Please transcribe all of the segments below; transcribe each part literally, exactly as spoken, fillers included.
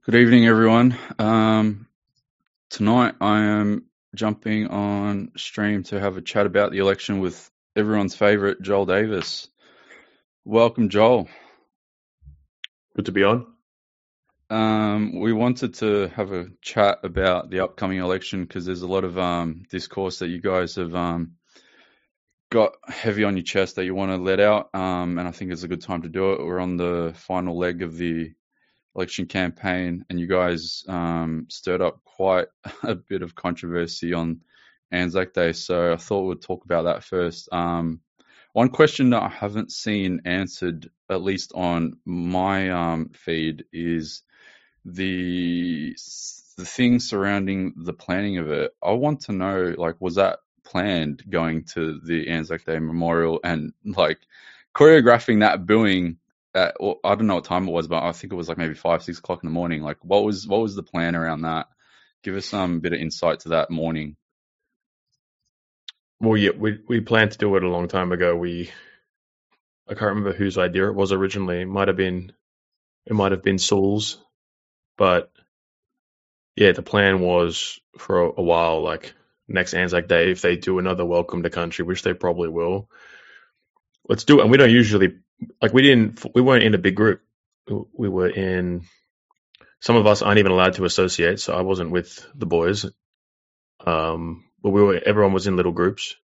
Good evening, everyone. Um, tonight I am jumping on stream to have a chat about the election with everyone's favourite, Joel Davis. Welcome, Joel. Good to be on. Um, we wanted to have a chat about the upcoming election because there's a lot of um, discourse that you guys have um, got heavy on your chest that you want to let out, um, and I think it's a good time to do it. We're on the final leg of the election campaign, and you guys um, stirred up quite a bit of controversy on Anzac Day, so I thought we'd talk about that first. Um, one question that I haven't seen answered, at least on my um, feed, is the the thing surrounding the planning of it. I want to know, like, was that planned going to the Anzac Day Memorial and like choreographing that booing? At, well, I don't know what time it was, but I think it was like maybe five, six o'clock in the morning. Like, what was what was the plan around that? Give us some bit of insight to that morning. Well, yeah, we we planned to do it a long time ago. We I can't remember whose idea it was originally. It might have been it might have been Saul's, but yeah, the plan was for a, a while, like next Anzac Day, if they do another Welcome to Country, which they probably will, let's do it. And we don't usually like we didn't we weren't in a big group. We were in. Some of us aren't even allowed to associate, so I wasn't with the boys. Um, but we were. Everyone was in little groups,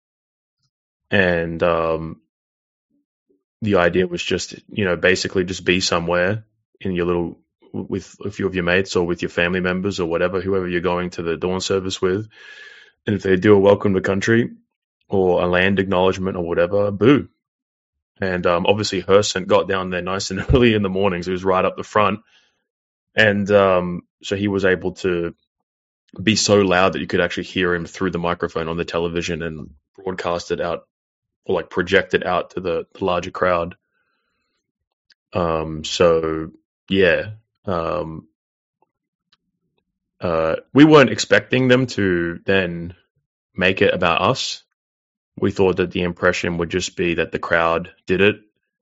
and um, the idea was just, you know, basically just be somewhere in your little, with a few of your mates or with your family members or whatever, whoever you're going to the dawn service with. And if they do a welcome to country or a land acknowledgement or whatever, boo. And um, obviously Herson got down there nice and early in the mornings. He was right up the front. And um, so he was able to be so loud that you could actually hear him through the microphone on the television and broadcast it out, or like project it out to the, the larger crowd. Um, so yeah, um, uh, we weren't expecting them to then make it about us. We thought that the impression would just be that the crowd did it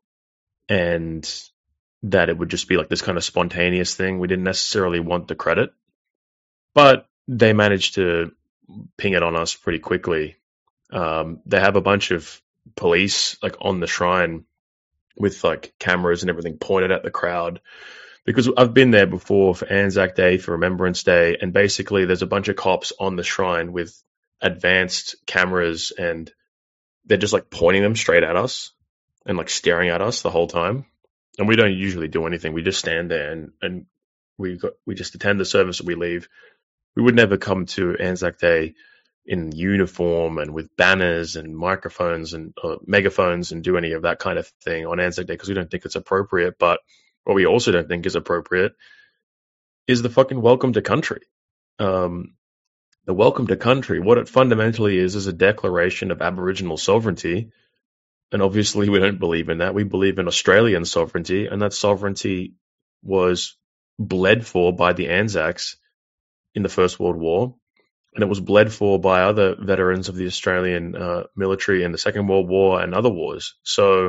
and that it would just be like this kind of spontaneous thing. We didn't necessarily want the credit, but they managed to ping it on us pretty quickly. Um, they have a bunch of police like on the shrine with like cameras and everything pointed at the crowd, because I've been there before for Anzac Day, for Remembrance Day, and basically there's a bunch of cops on the shrine with advanced cameras, and they're just like pointing them straight at us and like staring at us the whole time. And we don't usually do anything. We just stand there and, and we got, we just attend the service and we leave. We would never come to Anzac Day in uniform and with banners and microphones and uh, megaphones and do any of that kind of thing on Anzac Day, because we don't think it's appropriate. But what we also don't think is appropriate is the fucking welcome to country. Um, the welcome to country, what it fundamentally is, is a declaration of Aboriginal sovereignty. And obviously we don't believe in that. We believe in Australian sovereignty, and that sovereignty was bled for by the Anzacs in the First World War. And it was bled for by other veterans of the Australian uh, military in the Second World War and other wars. So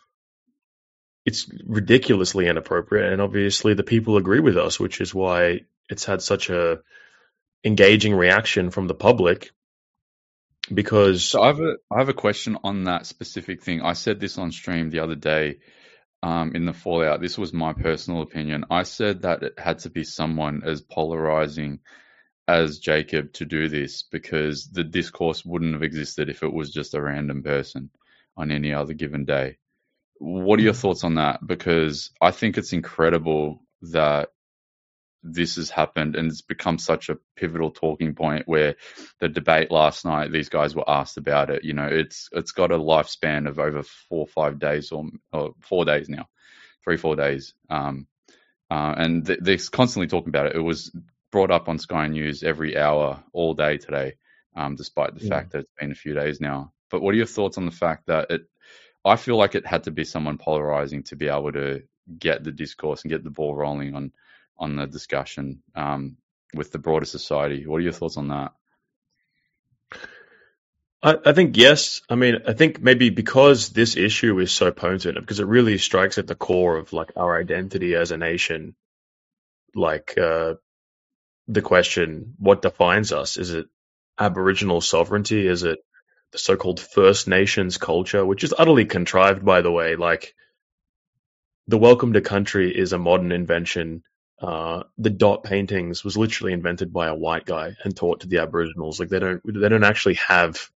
it's ridiculously inappropriate, and obviously the people agree with us, which is why it's had such a engaging reaction from the public. Because so I have a I have a question on that specific thing. I said this on stream the other day um, in the Fallout. This was my personal opinion. I said that it had to be someone as polarizing as Jacob to do this, because the discourse wouldn't have existed if it was just a random person on any other given day. What are your thoughts on that? Because I think it's incredible that this has happened, and it's become such a pivotal talking point, where the debate last night, these guys were asked about it. You know, it's it's got a lifespan of over four or five days, or, or four days now, three, four days. Um, uh, and th- they're constantly talking about it. It was brought up on Sky News every hour, all day today, um, despite the yeah. fact that it's been a few days now. But what are your thoughts on the fact that it, I feel like it had to be someone polarizing to be able to get the discourse and get the ball rolling on, on the discussion um, with the broader society. What are your thoughts on that? I, I think yes. I mean, I think maybe because this issue is so potent, because it really strikes at the core of like our identity as a nation. like uh, the question, what defines us? Is it Aboriginal sovereignty? Is it the so-called First Nations culture, which is utterly contrived, by the way? Like, the welcome to country is a modern invention. Uh, the dot paintings was literally invented by a white guy and taught to the Aboriginals. Like, they don't they don't actually have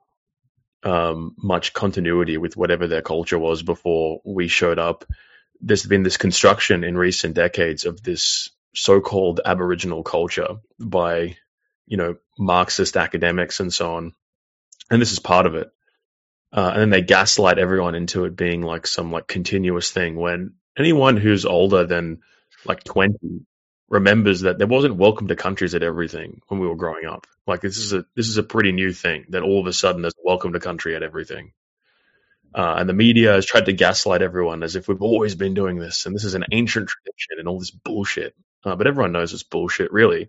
um, much continuity with whatever their culture was before we showed up. There's been this construction in recent decades of this so-called Aboriginal culture by, you know, Marxist academics and so on, and this is part of it. Uh, and then they gaslight everyone into it being like some like continuous thing, when anyone who's older than like twenty remembers that there wasn't welcome to countries at everything when we were growing up. Like, this is a this is a pretty new thing that all of a sudden there's welcome to country at everything. Uh, and the media has tried to gaslight everyone as if we've always been doing this and this is an ancient tradition and all this bullshit. Uh, but everyone knows it's bullshit, really.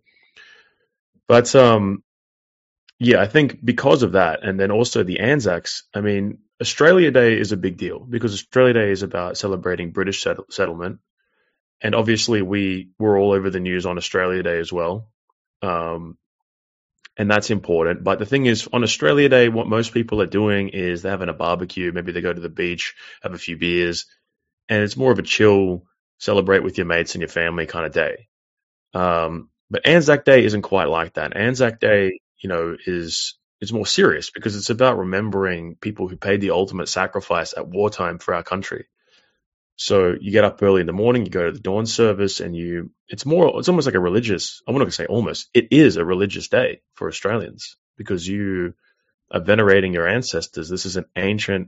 But um, yeah, I think because of that, and then also the Anzacs, I mean, Australia Day is a big deal because Australia Day is about celebrating British settle- settlement. And obviously we were all over the news on Australia Day as well. Um, and that's important. But the thing is, on Australia Day, what most people are doing is they're having a barbecue. Maybe they go to the beach, have a few beers, and it's more of a chill, celebrate with your mates and your family kind of day. Um, but Anzac Day isn't quite like that. Anzac Day, you know, is is more serious because it's about remembering people who paid the ultimate sacrifice at wartime for our country. So you get up early in the morning, you go to the dawn service, and you it's more it's almost like a religious, I'm not going to say almost, it is a religious day for Australians because you are venerating your ancestors. This is an ancient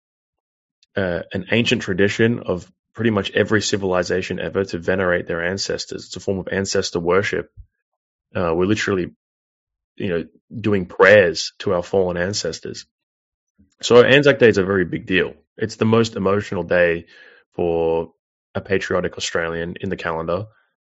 uh, an ancient tradition of pretty much every civilization ever to venerate their ancestors. It's a form of ancestor worship. Uh, we're literally, you know, doing prayers to our fallen ancestors. So Anzac Day is a very big deal. It's the most emotional day for a patriotic Australian in the calendar,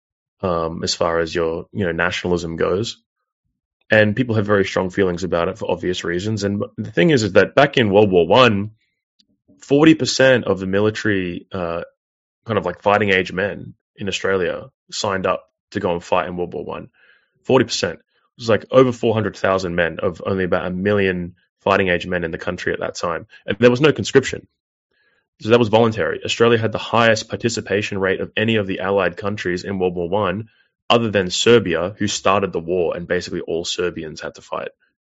um, as far as your, you know, nationalism goes. And people have very strong feelings about it for obvious reasons. And the thing is, is that back in World War One, forty percent of the military, uh, kind of like fighting age men in Australia signed up to go and fight in World War One. forty percent. It was like over four hundred thousand men of only about a million fighting age men in the country at that time. And there was no conscription. So that was voluntary. Australia had the highest participation rate of any of the Allied countries in World War One, other than Serbia, who started the war, and basically all Serbians had to fight.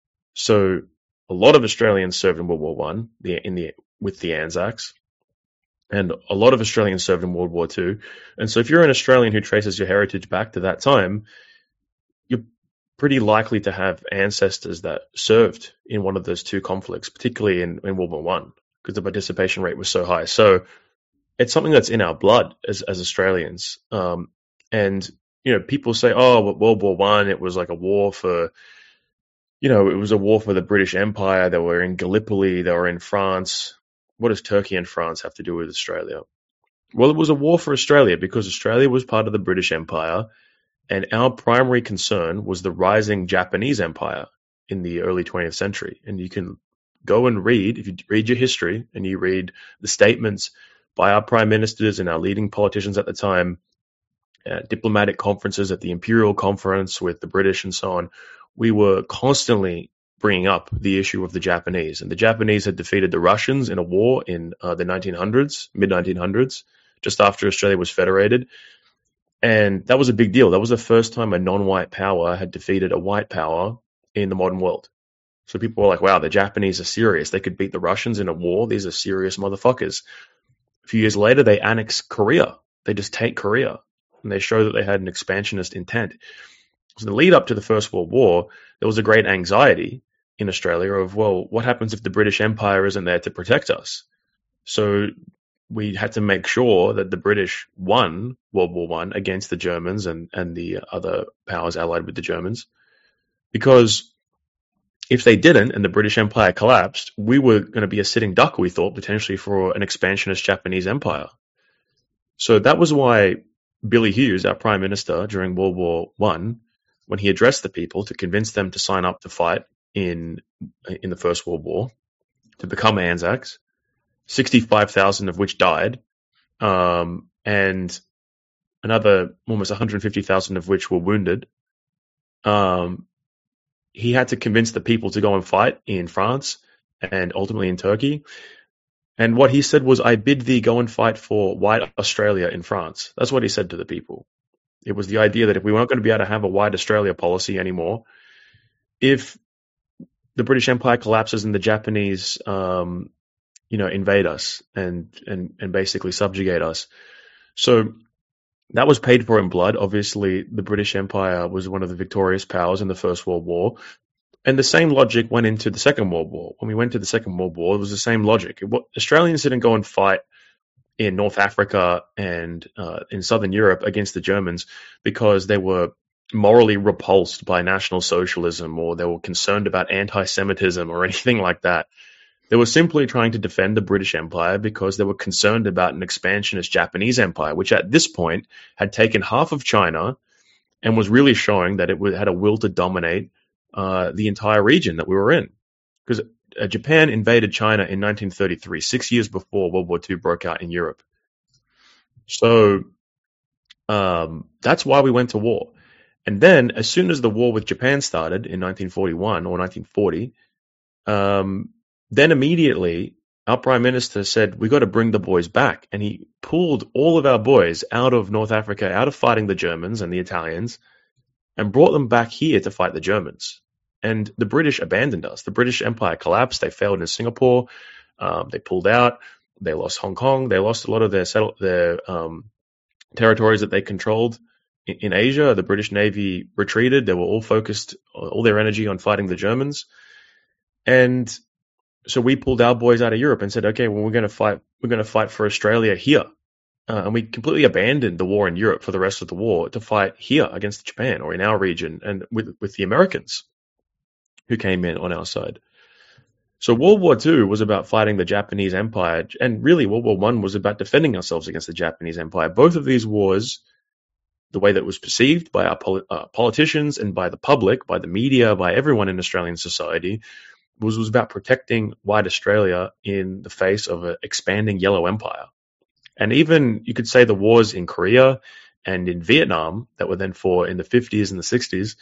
So a lot of Australians served in World War One, the, in the with the Anzacs, and a lot of Australians served in World War Two. And so if you're an Australian who traces your heritage back to that time, you're pretty likely to have ancestors that served in one of those two conflicts, particularly in, in World War One, because the participation rate was so high. So it's something that's in our blood as, as Australians. Um, and, you know, people say, oh, World War One, it was like a war for, you know, it was a war for the British Empire. They were in Gallipoli. They were in France. What does Turkey and France have to do with Australia? Well, it was a war for Australia because Australia was part of the British Empire, and our primary concern was the rising Japanese Empire in the early twentieth century. And you can go and read, if you read your history and you read the statements by our prime ministers and our leading politicians at the time, uh, diplomatic conferences at the Imperial Conference with the British and so on, we were constantly bringing up the issue of the Japanese. And the Japanese had defeated the Russians in a war in uh, the nineteen hundreds, mid nineteen hundreds, just after Australia was federated. And that was a big deal. That was the first time a non-white power had defeated a white power in the modern world. So people were like, wow, the Japanese are serious. They could beat the Russians in a war. These are serious motherfuckers. A few years later, they annex Korea. They just take Korea, and they show that they had an expansionist intent. So the lead up to the First World War, there was a great anxiety in Australia of, well, what happens if the British Empire isn't there to protect us? So we had to make sure that the British won World War One against the Germans and, and the other powers allied with the Germans. Because if they didn't and the British Empire collapsed, we were going to be a sitting duck, we thought, potentially for an expansionist Japanese empire. So that was why Billy Hughes, our Prime Minister during World War One, when he addressed the people to convince them to sign up to fight in in the First World War, to become Anzacs, sixty-five thousand of which died, um, and another almost one hundred fifty thousand of which were wounded. Um, he had to convince the people to go and fight in France and ultimately in Turkey. And what he said was, I bid thee go and fight for white Australia in France. That's what he said to the people. It was the idea that if we weren't going to be able to have a white Australia policy anymore, if the British Empire collapses and the Japanese, um, you know, invade us and, and, and basically subjugate us. So that was paid for in blood. Obviously, the British Empire was one of the victorious powers in the First World War. And the same logic went into the Second World War. When we went to the Second World War, it was the same logic. What, Australians didn't go and fight in North Africa and uh, in Southern Europe against the Germans because they were morally repulsed by National Socialism or they were concerned about anti-Semitism or anything like that. They were simply trying to defend the British Empire because they were concerned about an expansionist Japanese empire, which at this point had taken half of China and was really showing that it had a will to dominate uh, the entire region that we were in. Because uh, Japan invaded China in nineteen thirty-three, six years before World War Two broke out in Europe. So um, that's why we went to war. And then as soon as the war with Japan started in nineteen forty-one or nineteen forty, um, then immediately our prime minister said, we got to bring the boys back. And he pulled all of our boys out of North Africa, out of fighting the Germans and the Italians, and brought them back here to fight the Germans. And the British abandoned us. The British Empire collapsed. They failed in Singapore. Um, they pulled out. They lost Hong Kong. They lost a lot of their settle- their um, territories that they controlled in, in Asia. The British Navy retreated. They were all focused, all their energy on fighting the Germans. And so we pulled our boys out of Europe and said, okay, well, we're going to fight. We're going to fight for Australia here. Uh, and we completely abandoned the war in Europe for the rest of the war to fight here against Japan or in our region and with, with the Americans who came in on our side. So World War Two was about fighting the Japanese Empire, and really World War One was about defending ourselves against the Japanese Empire. Both of these wars, the way that it was perceived by our poli- uh, politicians and by the public, by the media, by everyone in Australian society, was, was about protecting white Australia in the face of an expanding yellow empire. And even, you could say, the wars in Korea and in Vietnam that were then fought in the fifties and the sixties,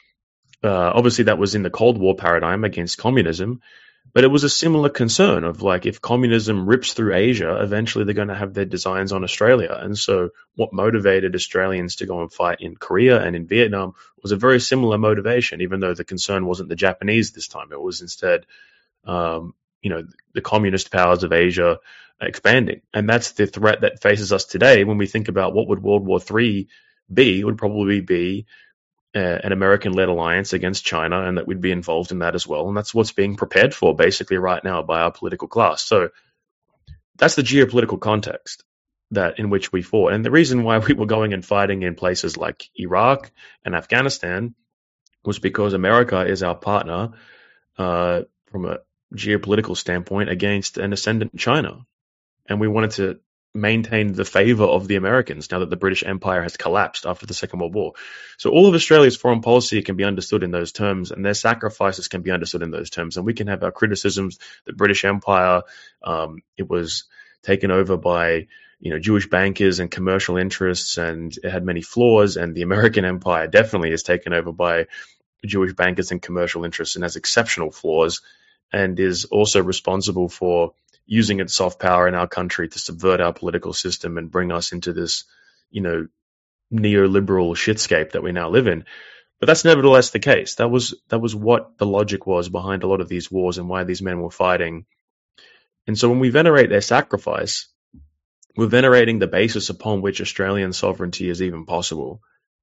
uh, obviously that was in the Cold War paradigm against communism, but it was a similar concern of like, if communism rips through Asia, eventually they're going to have their designs on Australia. And so what motivated Australians to go and fight in Korea and in Vietnam was a very similar motivation, even though the concern wasn't the Japanese this time. It was instead, um, you know, the communist powers of Asia expanding. And that's the threat that faces us today when we think about what would World War Three be. It would probably be uh, an American-led alliance against China, and that we'd be involved in that as well. And that's what's being prepared for basically right now by our political class. So that's the geopolitical context that in which we fought. And the reason why we were going and fighting in places like Iraq and Afghanistan was because America is our partner uh, from a geopolitical standpoint against an ascendant China. And we wanted to maintain the favor of the Americans now that the British Empire has collapsed after the Second World War. So all of Australia's foreign policy can be understood in those terms, and their sacrifices can be understood in those terms. And we can have our criticisms. The British Empire, um, it was taken over by, you know, Jewish bankers and commercial interests, and it had many flaws. And the American Empire definitely is taken over by Jewish bankers and commercial interests and has exceptional flaws, and is also responsible for using its soft power in our country to subvert our political system and bring us into this, you know, neoliberal shitscape that we now live in. But that's nevertheless the case. That was that was what the logic was behind a lot of these wars and why these men were fighting. And so when we venerate their sacrifice, we're venerating the basis upon which Australian sovereignty is even possible.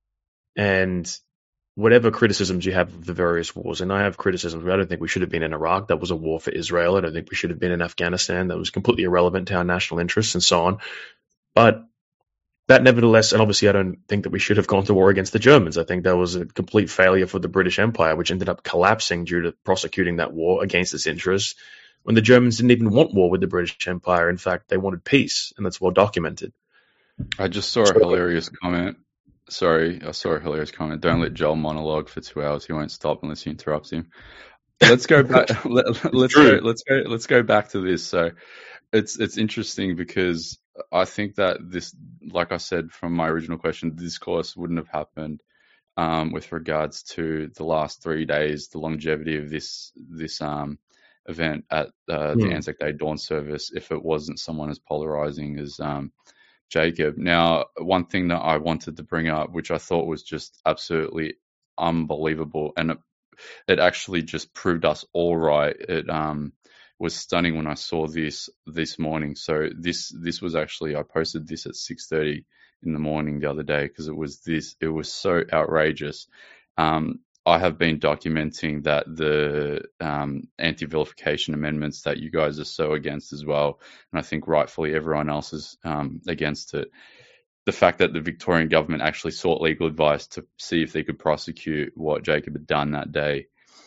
And whatever criticisms you have of the various wars, and I have criticisms, I don't think we should have been in Iraq. That was a war for Israel. I don't think we should have been in Afghanistan. That was completely irrelevant to our national interests and so on. But that nevertheless, and obviously I don't think that we should have gone to war against the Germans. I think that was a complete failure for the British Empire, which ended up collapsing due to prosecuting that war against its interests, when the Germans didn't even want war with the British Empire. In fact, they wanted peace, and that's well documented. I just saw a hilarious comment. Sorry, I saw a hilarious comment. Don't let Joel monologue for two hours. He won't stop unless you interrupt him. Let's go back. let, let's go. Let's go. Let's go back to this. So, it's it's interesting because I think that this, like I said from my original question, the discourse wouldn't have happened um, with regards to the last three days, the longevity of this this um, event at uh, the Hmm. Anzac Day dawn service, if it wasn't someone as polarizing as um, Jacob. Now, one thing that I wanted to bring up, which I thought was just absolutely unbelievable, and it, it actually just proved us all right. It um, was stunning when I saw this this morning. So this this was actually, I posted this at six thirty in the morning the other day because it was this it was so outrageous. Um, I have been documenting that the um, anti-vilification amendments that you guys are so against as well, and I think rightfully everyone else is um, against it. The fact that the Victorian government actually sought legal advice to see if they could prosecute what Jacob had done that day.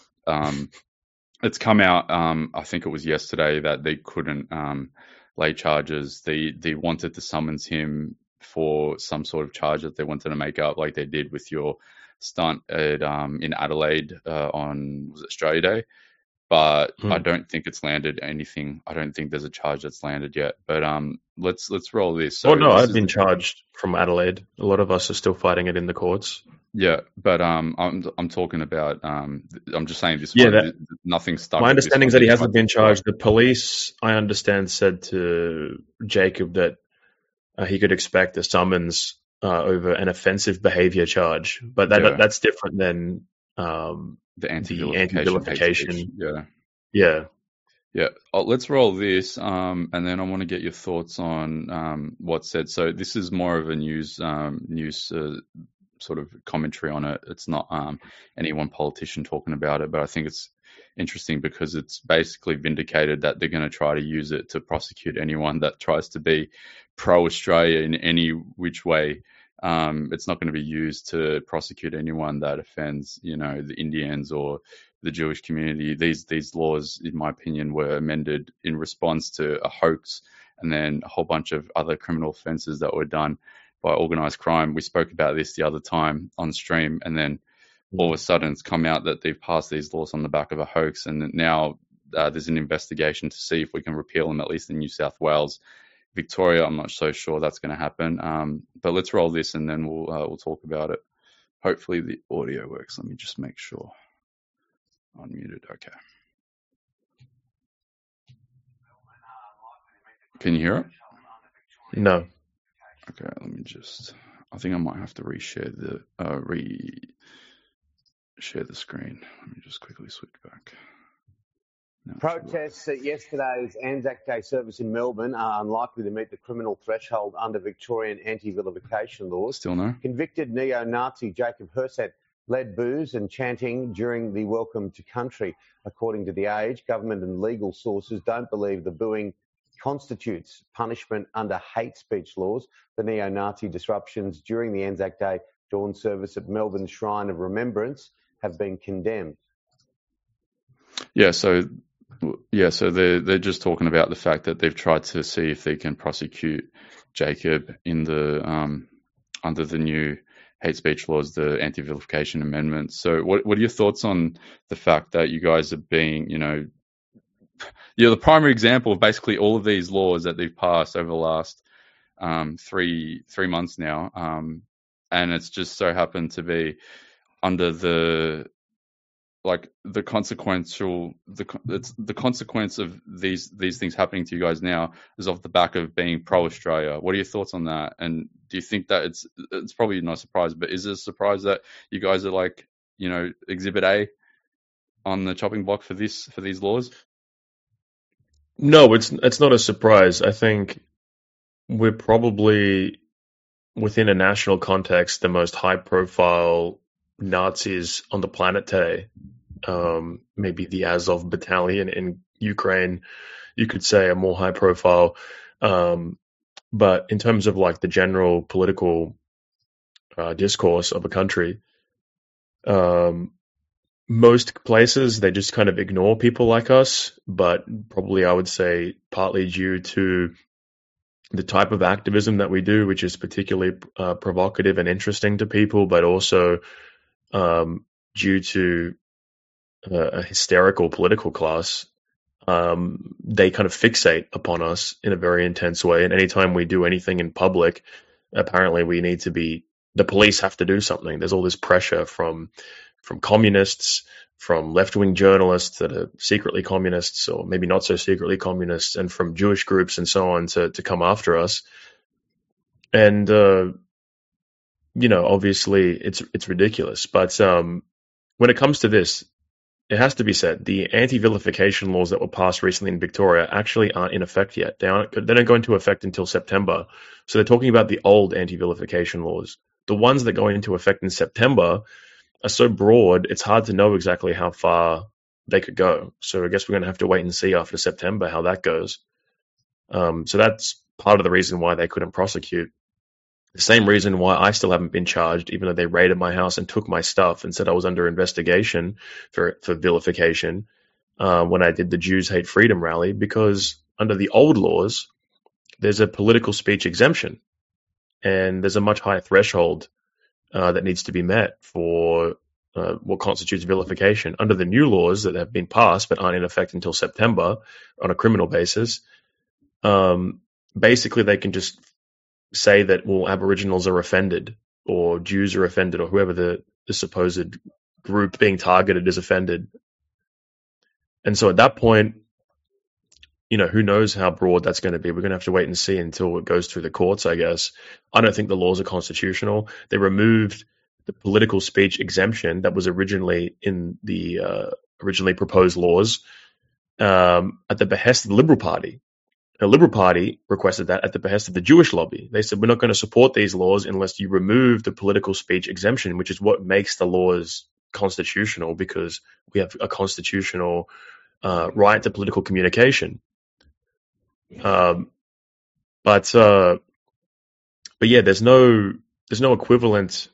Um, it's come out, um, I think it was yesterday, that they couldn't um, lay charges. They they wanted to summons him for some sort of charge that they wanted to make up, like they did with your stunt at, um, in Adelaide uh, on was it Australia Day. But Hmm. I don't think it's landed anything. I don't think there's a charge that's landed yet. But um, let's let's roll this. So oh no, this I've is been charged from Adelaide. A lot of us are still fighting it in the courts. yeah, but um, I'm I'm talking about um, I'm just saying this Yeah, one. that, th- Nothing stuck. my with this understanding one. is that They he tried hasn't to been destroy. charged. The police, I understand, said to Jacob that uh, he could expect a summons uh, over an offensive behaviour charge, but that, Yeah, that that's different than um, the the anti-vilification, hate speech. anti-vilification. Yeah, Yeah. yeah. Oh, let's roll this, um, and then I want to get your thoughts on um, what's said. So this is more of a news um, news uh, sort of commentary on it. It's not um, any one politician talking about it, but I think it's interesting because it's basically vindicated that they're going to try to use it to prosecute anyone that tries to be pro-Australia in any which way. Um, it's not going to be used to prosecute anyone that offends, you know, the Indians or the Jewish community. These these laws, in my opinion, were amended in response to a hoax and then a whole bunch of other criminal offences that were done by organised crime. We spoke about this the other time on stream, and then all of a sudden it's come out that they've passed these laws on the back of a hoax, and now uh, there's an investigation to see if we can repeal them, at least in New South Wales. Victoria, I'm not so sure that's going to happen. Um, but let's roll this, and then we'll uh, we'll talk about it. Hopefully the audio works. Let me just make sure. Unmuted. Okay. Can you hear it? No. Okay. Let me just. I think I might have to reshare the uh, re share the screen. Let me just quickly switch back. No, Protests at yesterday's Anzac Day service in Melbourne are unlikely to meet the criminal threshold under Victorian anti-vilification laws. Still no? Convicted neo-Nazi Jacob Herseth led boos and chanting during the Welcome to Country. According to The Age, government and legal sources don't believe the booing constitutes punishment under hate speech laws. The neo-Nazi disruptions during the Anzac Day dawn service at Melbourne's Shrine of Remembrance have been condemned. Yeah, so yeah, so they're they're just talking about the fact that they've tried to see if they can prosecute Jacob in the um, under the new hate speech laws, the anti-vilification amendments. So, what what are your thoughts on the fact that you guys are being, you know, you're the primary example of basically all of these laws that they've passed over the last um, three three months now, um, and it's just so happened to be under the like the consequential the it's the consequence of these these things happening to you guys now is off the back of being pro-Australia. What are your thoughts on that? And do you think that it's it's probably not a surprise, but is it a surprise that you guys are like, you know, Exhibit A on the chopping block for this for these laws? No, it's it's not a surprise. I think we're probably within a national context the most high-profile Nazis on the planet today. Um, maybe the Azov battalion in Ukraine, you could say, are more high profile. Um, but in terms of like the general political uh, discourse of a country, um, most places they just kind of ignore people like us. But probably I would say partly due to the type of activism that we do, which is particularly uh, provocative and interesting to people, but also um, due to a hysterical political class um, they kind of fixate upon us in a very intense way. And anytime we do anything in public, apparently we need to be, the police have to do something. There's all this pressure from from communists, from left-wing journalists that are secretly communists or maybe not so secretly communists, and from Jewish groups and so on to, to come after us. And, uh, you know, obviously it's it's ridiculous. But um, when it comes to this, it has to be said, the anti-vilification laws that were passed recently in Victoria actually aren't in effect yet. They aren't. They don't go into effect until September. So they're talking about the old anti-vilification laws. The ones that go into effect in September are so broad, it's hard to know exactly how far they could go. So I guess we're going to have to wait and see after September how that goes. Um, so that's part of the reason why they couldn't prosecute. The same reason why I still haven't been charged, even though they raided my house and took my stuff and said I was under investigation for, for vilification uh, when I did the Jews Hate Freedom rally, because under the old laws, there's a political speech exemption and there's a much higher threshold uh, that needs to be met for uh, what constitutes vilification. Under the new laws that have been passed but aren't in effect until September on a criminal basis, um, basically they can just say that, well, Aboriginals are offended or Jews are offended or whoever the, the supposed group being targeted is offended. And so at that point, you know, who knows how broad that's going to be. We're going to have to wait and see until it goes through the courts, I guess. I don't think the laws are constitutional. They removed the political speech exemption that was originally in the uh, originally proposed laws um, at the behest of the Liberal Party. The Liberal Party requested that at the behest of the Jewish lobby. They said, we're not going to support these laws unless you remove the political speech exemption, which is what makes the laws constitutional, because we have a constitutional uh, right to political communication. Um, but uh, but yeah, there's no there's no equivalent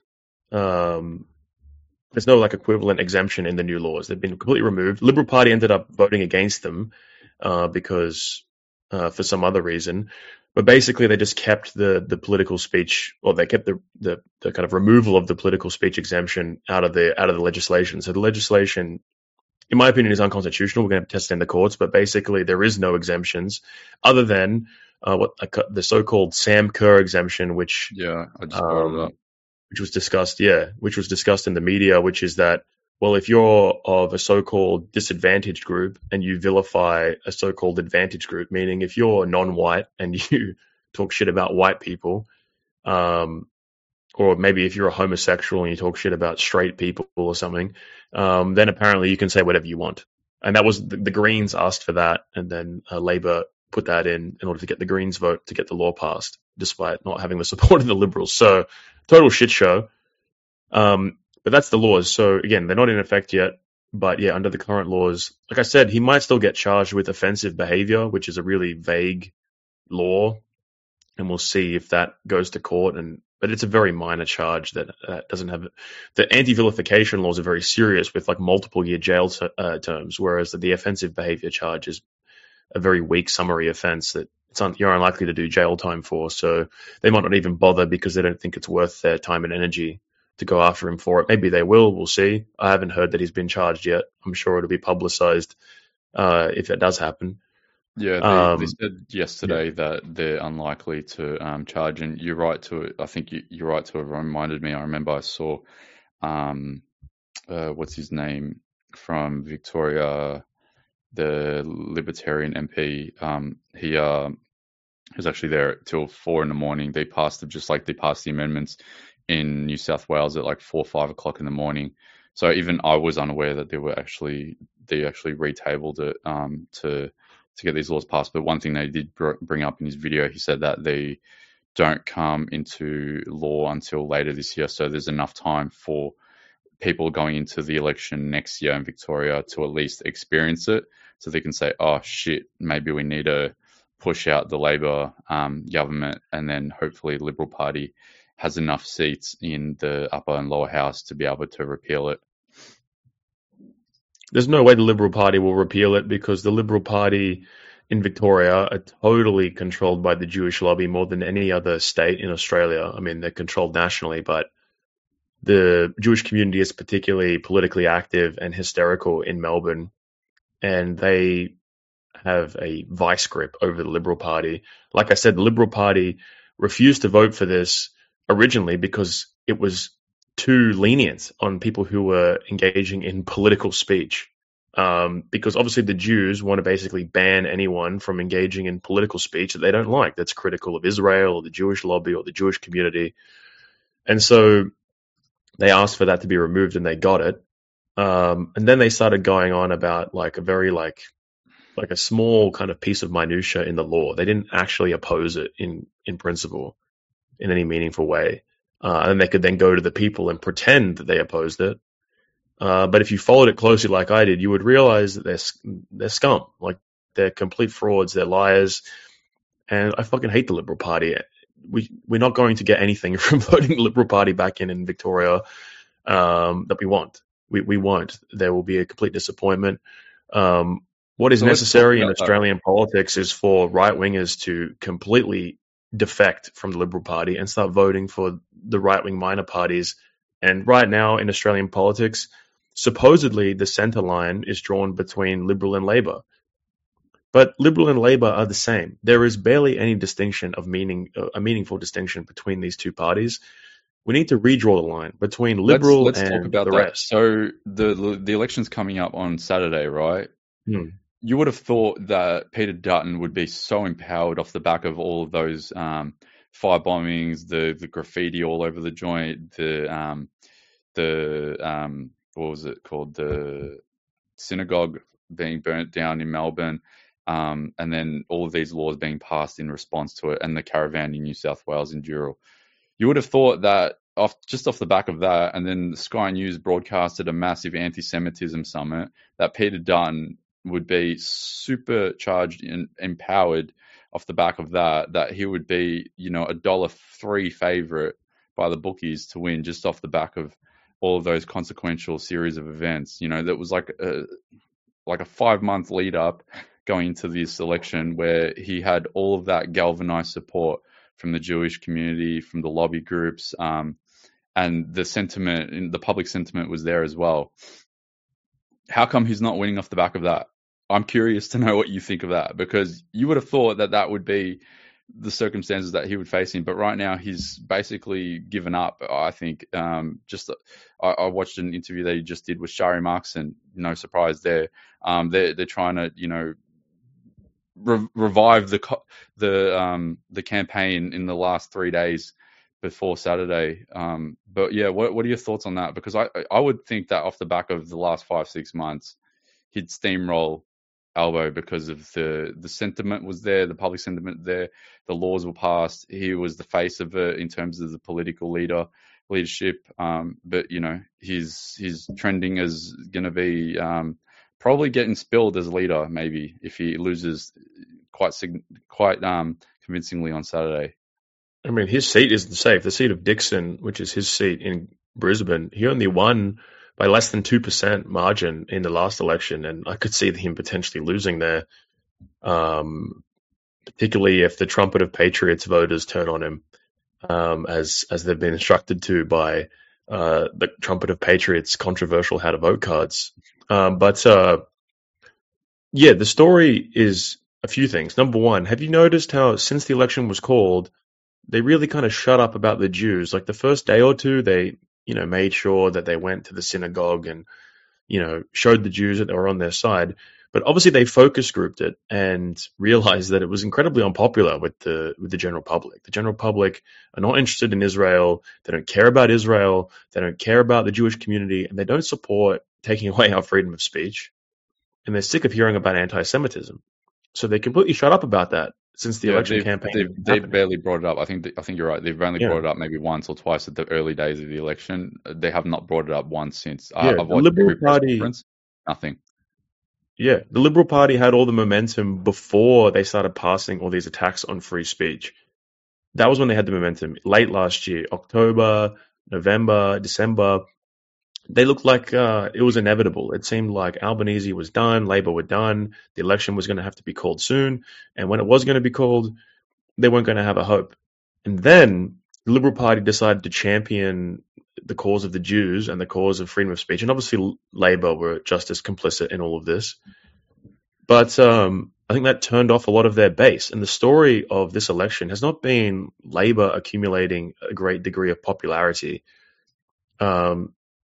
um, there's no like equivalent exemption in the new laws. They've been completely removed. Liberal Party ended up voting against them uh, because. Uh, for some other reason, but basically they just kept the the political speech, or they kept the, the the kind of removal of the political speech exemption out of the out of the legislation. So the legislation, in my opinion, is unconstitutional. We're going to have to test it in the courts, but basically there is no exemptions other than uh, what the so-called Sam Kerr exemption, which yeah, I just brought um, it up. which was discussed, yeah, which was discussed in the media, which is that, well, if you're of a so-called disadvantaged group and you vilify a so-called advantaged group, meaning if you're non-white and you talk shit about white people, um, or maybe if you're a homosexual and you talk shit about straight people or something, um, then apparently you can say whatever you want. And that was the, the Greens asked for that, and then uh, Labor put that in in order to get the Greens vote to get the law passed, despite not having the support of the Liberals. So total shit show. Um, But that's the laws. So again, they're not in effect yet. But yeah, under the current laws, like I said, he might still get charged with offensive behavior, which is a really vague law. And we'll see if that goes to court. And but it's a very minor charge that uh, doesn't have the anti-vilification laws are very serious with like multiple year jail t- uh, terms, whereas the, the offensive behavior charge is a very weak summary offense that it's un- you're unlikely to do jail time for. So they might not even bother because they don't think it's worth their time and energy to go after him for it. Maybe they will. We'll see. I haven't heard that he's been charged yet. I'm sure it'll be publicized uh, if that does happen. Yeah, they, Um, they said yesterday that they're unlikely to um, charge, and you're right to. I think you, you're right to have reminded me. I remember I saw, um, uh, what's his name from Victoria, the Libertarian M P. Um, he uh, was actually there till four in the morning. They passed it just like they passed the amendments in New South Wales at like four, five o'clock in the morning. So even I was unaware that they were actually they actually retabled it um, to to get these laws passed. But one thing they did br- bring up in his video, he said that they don't come into law until later this year. So there's enough time for people going into the election next year in Victoria to at least experience it, so they can say, "Oh shit, maybe we need to push out the Labor um, government, and then hopefully the Liberal Party has enough seats in the upper and lower house to be able to repeal it." There's no way the Liberal Party will repeal it because the Liberal Party in Victoria are totally controlled by the Jewish lobby more than any other state in Australia. I mean, they're controlled nationally, but the Jewish community is particularly politically active and hysterical in Melbourne, and they have a vice grip over the Liberal Party. Like I said, the Liberal Party refused to vote for this originally because it was too lenient on people who were engaging in political speech. Um, because obviously the Jews want to basically ban anyone from engaging in political speech that they don't like, that's critical of Israel or the Jewish lobby or the Jewish community. And so they asked for that to be removed and they got it. Um, and then they started going on about like a very like like a small kind of piece of minutia in the law. They didn't actually oppose it in, in principle in any meaningful way. Uh, and they could then go to the people and pretend that they opposed it. Uh, but if you followed it closely like I did, you would realize that they're, they're scum. Like, they're complete frauds, they're liars. And I fucking hate the Liberal Party. We, we're not going to get anything from voting the Liberal Party back in in Victoria um, that we want. We, we won't. There will be a complete disappointment. Um, what is so necessary in Australian that. politics is for right-wingers to completely defect from the Liberal Party and start voting for the right-wing minor parties. And right now in Australian politics, supposedly the centre line is drawn between Liberal and Labor. But Liberal and Labor are the same. There is barely any distinction of meaning, uh, a meaningful distinction between these two parties. We need to redraw the line between Liberal let's, let's and talk about the that. rest. So the the election's coming up on Saturday, right? Hmm. You would have thought that Peter Dutton would be so empowered off the back of all of those um, fire bombings, the the graffiti all over the joint, the um, the um, what was it called, the synagogue being burnt down in Melbourne, um, and then all of these laws being passed in response to it, and the caravan in New South Wales in Dural. You would have thought that off just off the back of that, and then Sky News broadcasted a massive anti-Semitism summit, that Peter Dutton would be supercharged and empowered off the back of that, that he would be, you know, a dollar three favorite by the bookies to win just off the back of all of those consequential series of events. You know, that was like a, like a five month lead up going into this election where he had all of that galvanized support from the Jewish community, from the lobby groups, um, and the sentiment, the public sentiment was there as well. How come he's not winning off the back of that? I'm curious to know what you think of that, because you would have thought that that would be the circumstances that he would face in, but right now he's basically given up. I think um, just I, I watched an interview that he just did with Shari Marks, and no surprise there. Um, they're they're trying to, you know, re- revive the the um, the campaign in the last three days before Saturday. Um, but yeah, what what are your thoughts on that? Because I I would think that off the back of the last five six months, he'd steamroll Albo because of the the sentiment was there, the public sentiment there, the laws were passed. He was the face of it in terms of the political leader leadership. Um, but you know, he's he's trending as going to be um, probably getting spilled as leader, maybe if he loses quite quite um, convincingly on Saturday. I mean, his seat isn't safe. The seat of Dixon, which is his seat in Brisbane, he only won by less than two percent margin in the last election, and I could see him potentially losing there, um, particularly if the Trumpet of Patriots voters turn on him, um, as as they've been instructed to by uh, the Trumpet of Patriots controversial how to vote cards. Um, but uh, yeah, the story is a few things. Number one, have you noticed how since the election was called, they really kind of shut up about the Jews? Like the first day or two, they you know, made sure that they went to the synagogue and, you know, showed the Jews that they were on their side. But obviously they focus grouped it and realized that it was incredibly unpopular with the with the general public. The general public are not interested in Israel. They don't care about Israel. They don't care about the Jewish community, and they don't support taking away our freedom of speech. And they're sick of hearing about anti-Semitism. So they completely shut up about that since the yeah, election they've, campaign. They've, they've barely brought it up. I think I think you're right. They've only yeah. brought it up maybe once or twice at the early days of the election. They have not brought it up once since. Yeah, uh, I've the Liberal Party, nothing. Yeah, the Liberal Party had all the momentum before they started passing all these attacks on free speech. That was when they had the momentum. Late last year, October, November, December, they looked like uh, it was inevitable. It seemed like Albanese was done, Labor were done, the election was going to have to be called soon, and when it was going to be called, they weren't going to have a hope. And then the Liberal Party decided to champion the cause of the Jews and the cause of freedom of speech, and obviously Labor were just as complicit in all of this. But um, I think that turned off a lot of their base. And the story of this election has not been Labor accumulating a great degree of popularity. Um,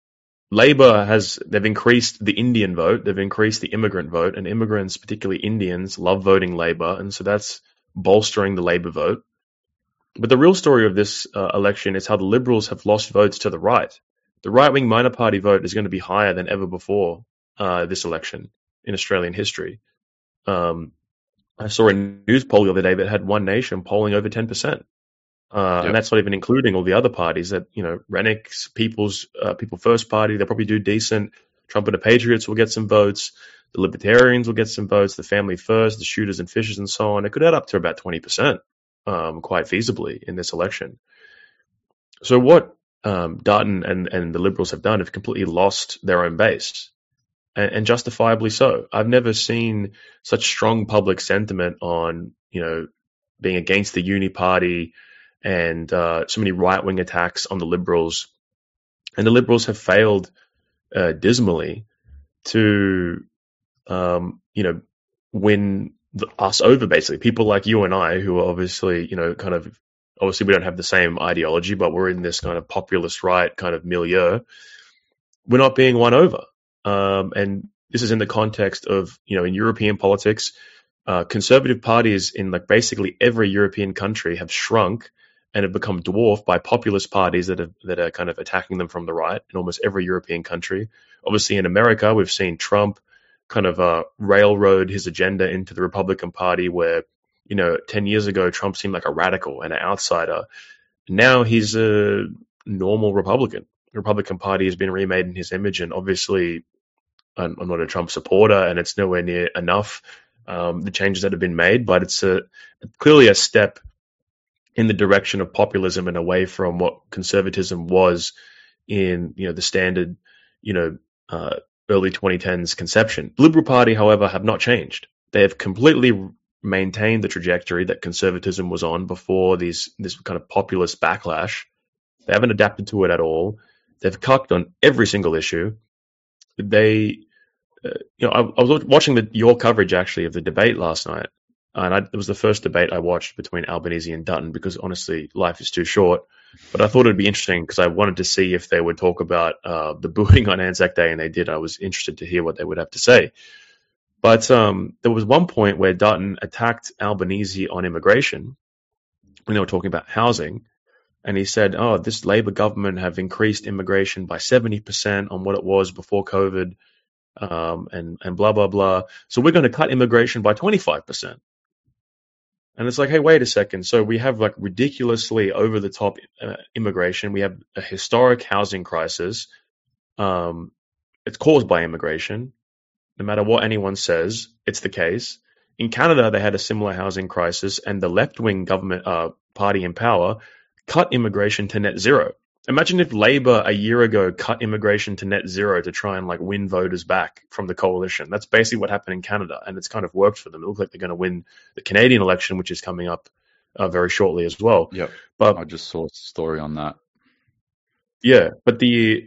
Labor has, they've increased the Indian vote, they've increased the immigrant vote, and immigrants, particularly Indians, love voting Labor. And so that's bolstering the Labor vote. But the real story of this uh, election is how the Liberals have lost votes to the right. The right-wing minor party vote is going to be higher than ever before uh, this election in Australian history. Um, I saw a news poll the other day that had One Nation polling over ten percent. Uh, Yep. And that's not even including all the other parties that, you know, Rennick's People's uh, People First Party, they'll probably do decent. Trump and the Patriots will get some votes. The Libertarians will get some votes. The Family First, the Shooters and Fishers and so on. It could add up to about twenty percent um, quite feasibly in this election. So what um, Dutton and, and the Liberals have done have completely lost their own base. And, and justifiably so. I've never seen such strong public sentiment on, you know, being against the uni party and uh, so many right-wing attacks on the Liberals. And the Liberals have failed uh, dismally to, um, you know, win the, us over, basically. People like you and I, who are obviously, you know, kind of, obviously we don't have the same ideology, but we're in this kind of populist right kind of milieu. We're not being won over. Um, and this is in the context of, you know, in European politics, uh, conservative parties in like basically every European country have shrunk and have become dwarfed by populist parties that have, that are kind of attacking them from the right in almost every European country. Obviously, in America, we've seen Trump kind of uh, railroad his agenda into the Republican Party, where, you know, ten years ago, Trump seemed like a radical and an outsider. Now he's a normal Republican. The Republican Party has been remade in his image, and obviously, I'm, I'm not a Trump supporter, and it's nowhere near enough, um, the changes that have been made, but it's a, clearly a step in the direction of populism and away from what conservatism was in, you know, the standard, you know, uh, early twenty tens conception. The Liberal Party, however, have not changed. They have completely maintained the trajectory that conservatism was on before these this kind of populist backlash. They haven't adapted to it at all. They've cucked on every single issue. They, uh, you know, I, I was watching the, your coverage actually of the debate last night. And I, it was the first debate I watched between Albanese and Dutton because, honestly, life is too short. But I thought it'd be interesting because I wanted to see if they would talk about uh, the booing on Anzac Day, and they did. I was interested to hear what they would have to say. But um, there was one point where Dutton attacked Albanese on immigration when they were talking about housing. And he said, oh, this Labor government have increased immigration by seventy percent on what it was before COVID, um, and, and blah, blah, blah. So we're going to cut immigration by twenty-five percent. And it's like, hey, wait a second. So we have like ridiculously over the top uh, immigration. We have a historic housing crisis. Um, it's caused by immigration. No matter what anyone says, it's the case. In Canada, they had a similar housing crisis, and the left-wing government uh, party in power cut immigration to net zero. Imagine if Labor a year ago cut immigration to net zero to try and like win voters back from the coalition. That's basically what happened in Canada, and it's kind of worked for them. It looks like they're going to win the Canadian election, which is coming up uh, very shortly as well. Yep. But I just saw a story on that. yeah, but the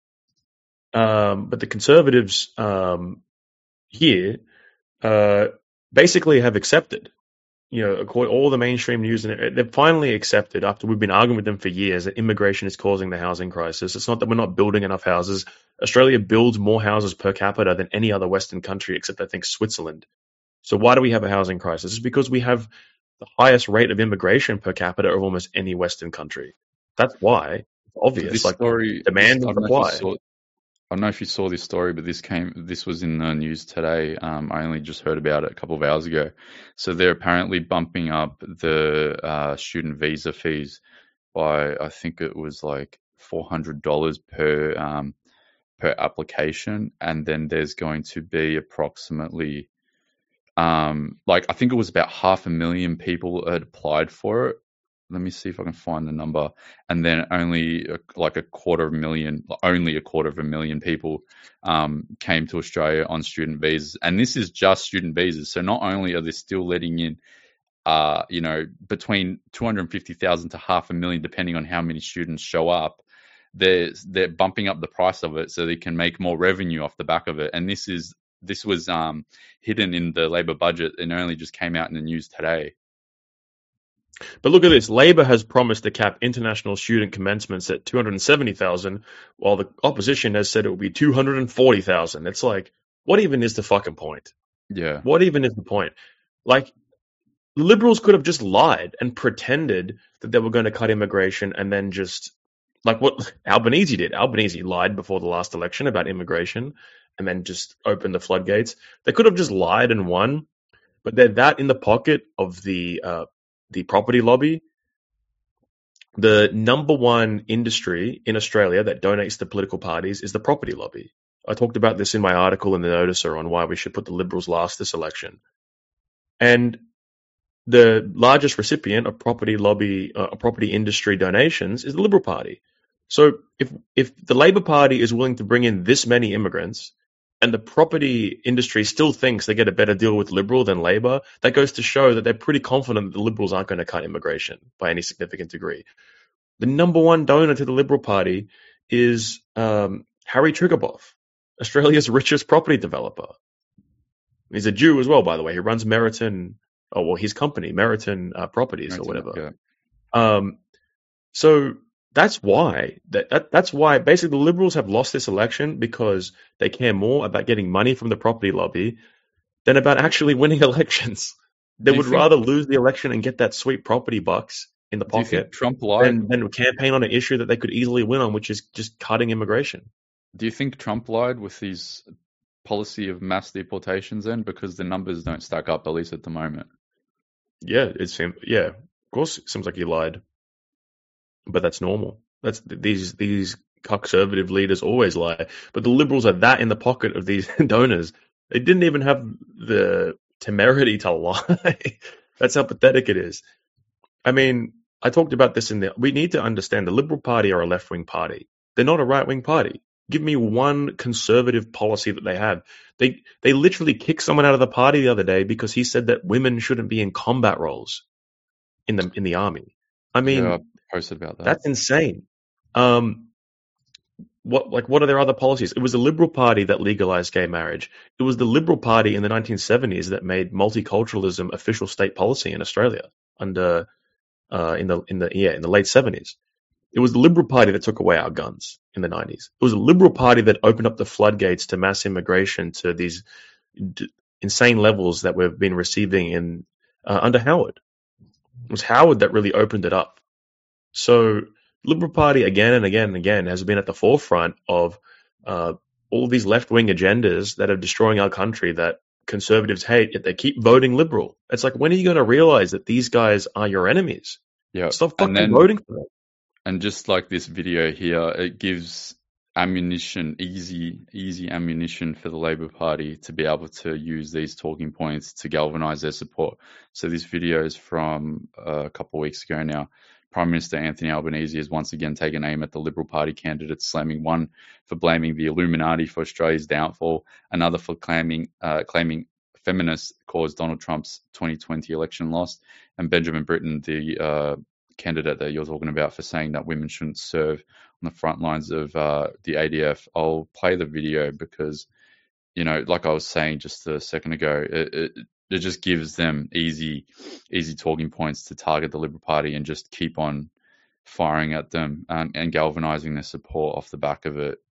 um, but the Conservatives um, here uh, basically have accepted. You know, all the mainstream news, and they've finally accepted, after we've been arguing with them for years, that immigration is causing the housing crisis. It's not that we're not building enough houses. Australia builds more houses per capita than any other Western country, except I think Switzerland. So why do we have a housing crisis? It's because we have the highest rate of immigration per capita of almost any Western country. That's why. It's obvious. This like story, demand this, and supply. I don't know if you saw this story, but this came. This was in the news today. Um, I only just heard about it a couple of hours ago. So they're apparently bumping up the uh, student visa fees by, I think it was like four hundred dollars per um, per application, and then there's going to be approximately, um, like I think it was about half a million people had applied for it. Let me see if I can find the number. And then only a, like a quarter of a million, only a quarter of a million people um, came to Australia on student visas. And this is just student visas. So not only are they still letting in, uh, you know, between two hundred fifty thousand to half a million, depending on how many students show up, they're, they're bumping up the price of it so they can make more revenue off the back of it. And this is this was um, hidden in the Labor budget and only just came out in the news today. But look at this. Labor has promised to cap international student commencements at two hundred seventy thousand, while the opposition has said it will be two hundred forty thousand. It's like, what even is the fucking point? Yeah. What even is the point? Like, liberals could have just lied and pretended that they were going to cut immigration and then just, like what Albanese did. Albanese lied before the last election about immigration and then just opened the floodgates. They could have just lied and won, but they're that in the pocket of the uh, the property lobby. The number one industry in Australia that donates to political parties is the property lobby. I talked about this in my article in the Noticer on why we should put the Liberals last this election. And the largest recipient of property lobby, uh, property industry donations is the Liberal Party. So if if the Labor Party is willing to bring in this many immigrants, and the property industry still thinks they get a better deal with Liberal than Labor, that goes to show that they're pretty confident that the Liberals aren't going to cut immigration by any significant degree. The number one donor to the Liberal Party is um, Harry Triguboff, Australia's richest property developer. He's a Jew as well, by the way. He runs Meriton, oh well, his company, Meriton uh, Properties Meriton, or whatever. Yeah. Um, so that's why that, that that's why basically the Liberals have lost this election, because they care more about getting money from the property lobby than about actually winning elections. They would think, rather lose the election and get that sweet property bucks in the pocket. Do you think Trump lied? Than, than campaign on an issue that they could easily win on, which is just cutting immigration. Do you think Trump lied with his policy of mass deportations then, because the numbers don't stack up, at least at the moment? Yeah, it seems. Yeah, of course, it seems like he lied. But that's normal. That's these these conservative leaders always lie. But the Liberals are that in the pocket of these donors. They didn't even have the temerity to lie. That's how pathetic it is. I mean, I talked about this in the. We need to understand the Liberal Party are a left wing party. They're not a right wing party. Give me one conservative policy that they have. They they literally kicked someone out of the party the other day because he said that women shouldn't be in combat roles in the in the army. I mean. Yeah. Posted about that. That's insane. Um, what like what are their other policies? It was the Liberal Party that legalized gay marriage. It was the Liberal Party in the nineteen seventies that made multiculturalism official state policy in Australia under uh, in the in the yeah in the late seventies. It was the Liberal Party that took away our guns in the nineties. It was the Liberal Party that opened up the floodgates to mass immigration to these d- insane levels that we've been receiving in uh, under Howard. It was Howard that really opened it up. So Liberal Party again and again and again has been at the forefront of uh, all these left-wing agendas that are destroying our country that conservatives hate, yet they keep voting Liberal. It's like, when are you going to realize that these guys are your enemies? Yeah. Stop fucking then, voting for them. And just like this video here, it gives ammunition, easy, easy ammunition for the Labor Party to be able to use these talking points to galvanize their support. So this video is from uh, a couple of weeks ago now. Prime Minister Anthony Albanese has once again taken aim at the Liberal Party candidates, slamming one for blaming the Illuminati for Australia's downfall, another for claiming uh, claiming feminists caused Donald Trump's twenty twenty election loss, and Benjamin Britten, the uh, candidate that you're talking about, for saying that women shouldn't serve on the front lines of uh, the A D F. I'll play the video because, you know, like I was saying just a second ago, it, it, it just gives them easy, easy talking points to target the Liberal Party and just keep on firing at them and, and galvanizing their support off the back of it.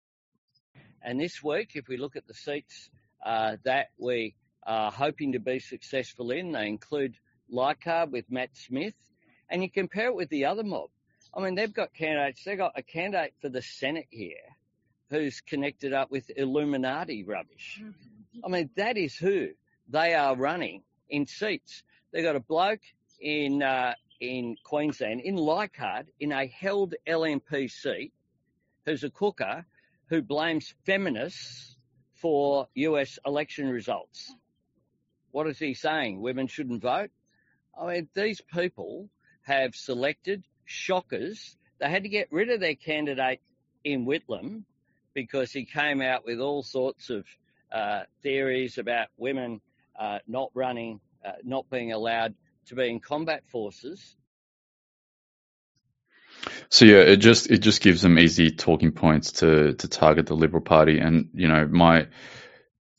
And this week, if we look at the seats uh, that we are hoping to be successful in, they include Leichhardt with Matt Smith, and you compare it with the other mob. I mean, they've got candidates. They've got a candidate for the Senate here who's connected up with Illuminati rubbish. I mean, that is who they are running in seats. They've got a bloke in uh, in Queensland, in Leichhardt, in a held L N P seat, who's a cooker, who blames feminists for U S election results. What is he saying? Women shouldn't vote? I mean, these people have selected shockers. They had to get rid of their candidate in Whitlam because he came out with all sorts of uh, theories about women uh, not running, uh, not being allowed to be in combat forces. So yeah, it just it just gives them easy talking points to to target the Liberal Party. And you know, my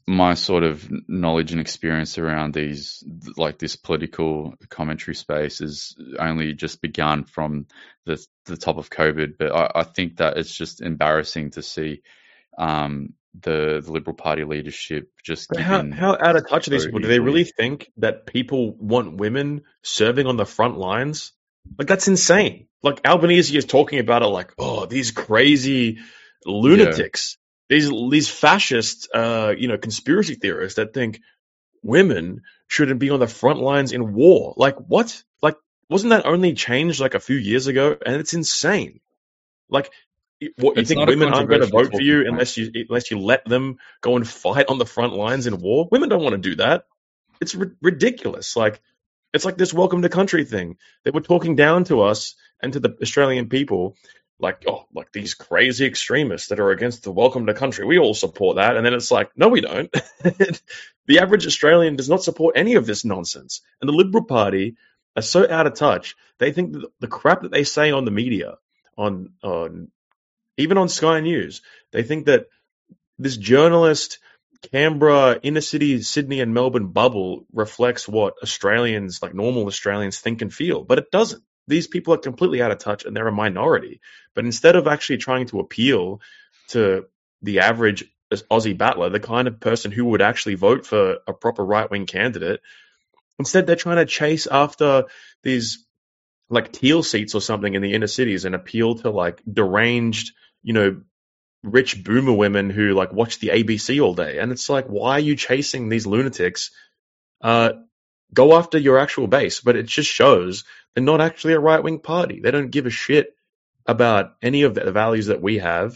my sort of knowledge and experience around these, like this political commentary space, has only just begun from the the top of COVID. But I, I think that it's just embarrassing to see um, the, the Liberal Party leadership just But how, given how out of touch are these so people? Do they easily. really think that people want women serving on the front lines? Like, that's insane. Like, Albanese is talking about it like, oh, these crazy lunatics, these these fascist, uh, you know, conspiracy theorists that think women shouldn't be on the front lines in war. Like, what? Like, wasn't that only changed like a few years ago? And it's insane. Like, what, you It's think not a women aren't going to controversial vote for talking you point. unless you unless you let them go and fight on the front lines in war? Women don't want to do that. It's ri- ridiculous. Like, it's like this welcome to country thing. They were talking down to us and to the Australian people, like, oh, like these crazy extremists that are against the welcome to country. We all support that. And then it's like, no, we don't. The average Australian does not support any of this nonsense. And the Liberal Party are so out of touch. They think that the crap that they say on the media, on on even on Sky News, they think that this journalist, Canberra, inner city, Sydney and Melbourne bubble reflects what Australians, like normal Australians, think and feel. But it doesn't. These people are completely out of touch and they're a minority. But instead of actually trying to appeal to the average Aussie battler, the kind of person who would actually vote for a proper right-wing candidate, instead they're trying to chase after these like teal seats or something in the inner cities and appeal to like deranged, you know, rich boomer women who like watch the A B C all day. And it's like, why are you chasing these lunatics? Uh, go after your actual base. But it just shows they're not actually a right-wing party. They don't give a shit about any of the values that we have.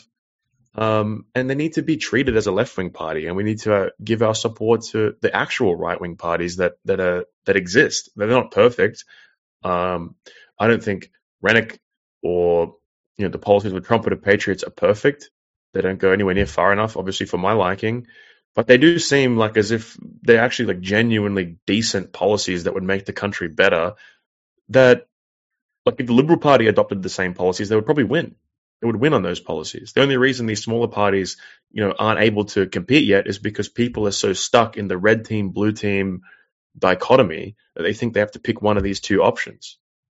Um, and they need to be treated as a left-wing party. And we need to uh, give our support to the actual right-wing parties that, that are, that exist. They're not perfect. Um, I don't think Rennick or, you know, the policies with trumpeter patriots are perfect. They don't go anywhere near far enough, obviously, for my liking. But they do seem like as if they're actually like genuinely decent policies that would make the country better. That, like, if the Liberal Party adopted the same policies, they would probably win. They would win on those policies. The only reason these smaller parties, you know, aren't able to compete yet is because people are so stuck in the red team, blue team dichotomy that they think they have to pick one of these two options.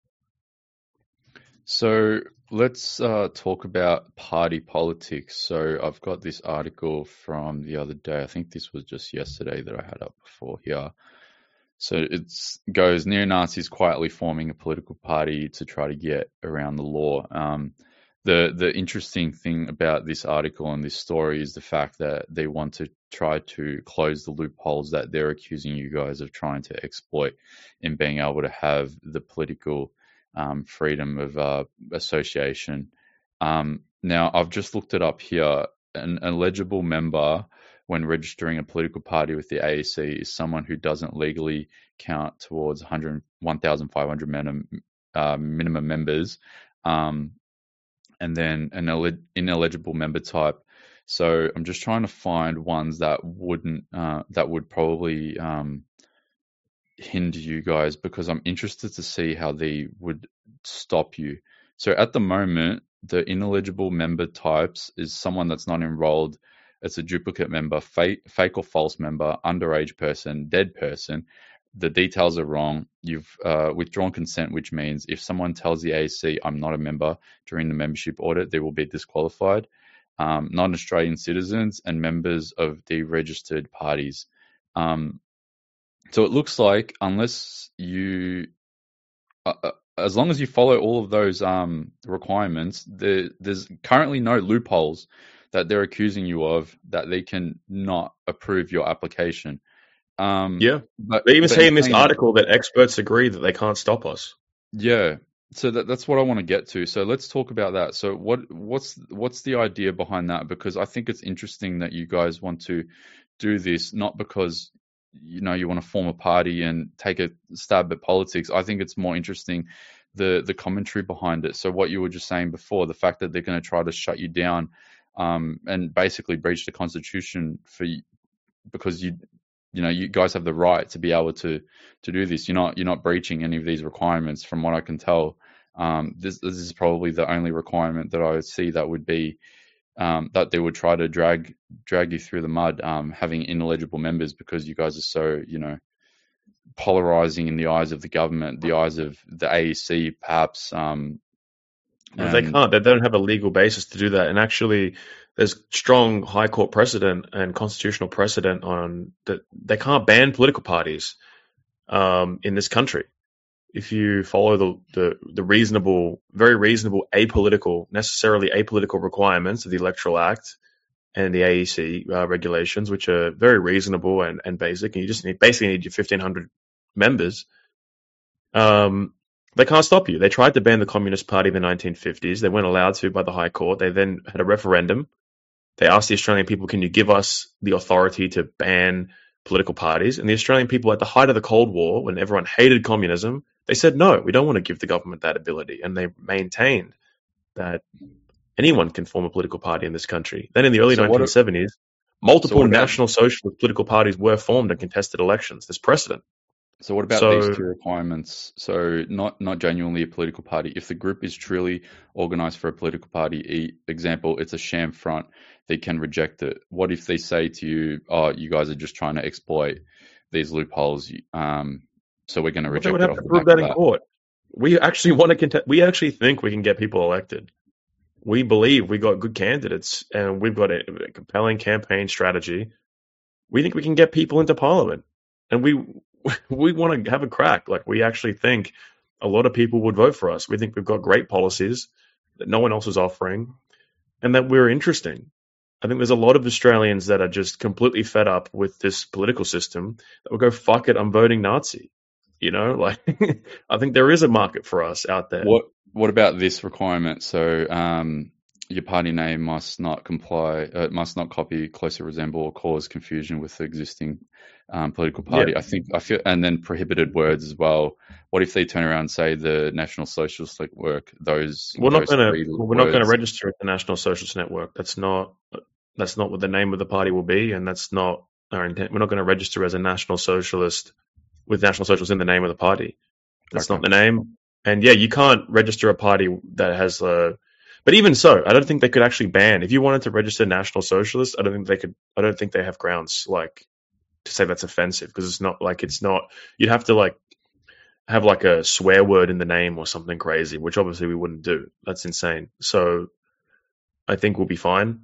So let's uh, talk about party politics. So I've got this article from the other day. I think this was just yesterday that I had up before here. So it goes, neo-Nazis quietly forming a political party to try to get around the law. Um, the the interesting thing about this article and this story is the fact that they want to try to close the loopholes that they're accusing you guys of trying to exploit in being able to have the political um, freedom of uh, association. Um, now, I've just looked it up here. An eligible member when registering a political party with the A A C is someone who doesn't legally count towards one thousand five hundred minimum, uh, minimum members, um, and then an ineligible member type. So I'm just trying to find ones that wouldn't, uh, that would probably um, hinder you guys, because I'm interested to see how they would stop you. So at the moment, the ineligible member types is someone that's not enrolled. It's a duplicate member, fake, fake or false member, underage person, dead person. The details are wrong. You've uh, withdrawn consent, which means if someone tells the A A C, I'm not a member during the membership audit, they will be disqualified. Um, non-Australian citizens and members of deregistered parties. Um, so it looks like unless you, uh, as long as you follow all of those um, requirements, there, there's currently no loopholes that they're accusing you of that they can not approve your application. Um, yeah, but they even but say in this that, article that experts agree that they can't stop us. Yeah, so that, that's what I want to get to. So let's talk about that. So what what's what's the idea behind that? Because I think it's interesting that you guys want to do this, not because you know you want to form a party and take a stab at politics. I think it's more interesting the the commentary behind it. So what you were just saying before, the fact that they're going to try to shut you down um, and basically breach the Constitution for because you you know you guys have the right to be able to to do this. You're not you're not breaching any of these requirements, from what I can tell. Um, this this is probably the only requirement that I would see that would be um, that they would try to drag drag you through the mud, um, having ineligible members because you guys are so, you know, polarizing in the eyes of the government, the eyes of the A E C, perhaps. Um, Well, they and can't. They don't have a legal basis to do that. And actually, there's strong High Court precedent and constitutional precedent on that they can't ban political parties um, in this country. If you follow the, the, the reasonable, very reasonable, apolitical, necessarily apolitical requirements of the Electoral Act and the A E C uh, regulations, which are very reasonable and, and basic, and you just need, basically need your fifteen hundred members, um, they can't stop you. They tried to ban the Communist Party in the nineteen fifties. They weren't allowed to by the High Court. They then had a referendum. They asked the Australian people, can you give us the authority to ban political parties? And the Australian people, at the height of the Cold War, when everyone hated communism, they said, no, we don't want to give the government that ability. And they maintained that anyone can form a political party in this country. Then in the early so nineteen seventies, multiple so about, national socialist political parties were formed and contested elections. There's precedent. So what about So, these two requirements? So not not genuinely a political party. If the group is truly organized for a political party, e- example, it's a sham front, they can reject it. What if they say to you, "Oh, you guys are just trying to exploit these loopholes, um, so we're going to well, they reject would it have off to the prove back that of in that"? court. We actually want to contest. We actually think we can get people elected. We believe we got good candidates and we've got a, a compelling campaign strategy. We think we can get people into parliament, and we we want to have a crack. Like, we actually think a lot of people would vote for us. We think we've got great policies that no one else is offering, and that we're interesting. I think there's a lot of Australians that are just completely fed up with this political system that will go, fuck it, I'm voting Nazi. You know, like, I think there is a market for us out there. What What about this requirement? So um, your party name must not comply, uh, must not copy, closely resemble, or cause confusion with the existing um, political party. Yeah. I think I feel, and then prohibited words as well. What if they turn around and say the National Socialist Network? Those We're not those going to three we're not going to words. register at the National Socialist Network. That's not that's not what the name of the party will be, and that's not our intent. We're not going to register as a National Socialist with National Socialists in the name of the party. That's Okay. not the name. And yeah, you can't register a party that has a. But even so, I don't think they could actually ban. If you wanted to register National Socialist, I don't think they could. I don't think they have grounds like to say that's offensive, because it's not like it's not. You'd have to like have like a swear word in the name or something crazy, which obviously we wouldn't do. That's insane. So I think we'll be fine.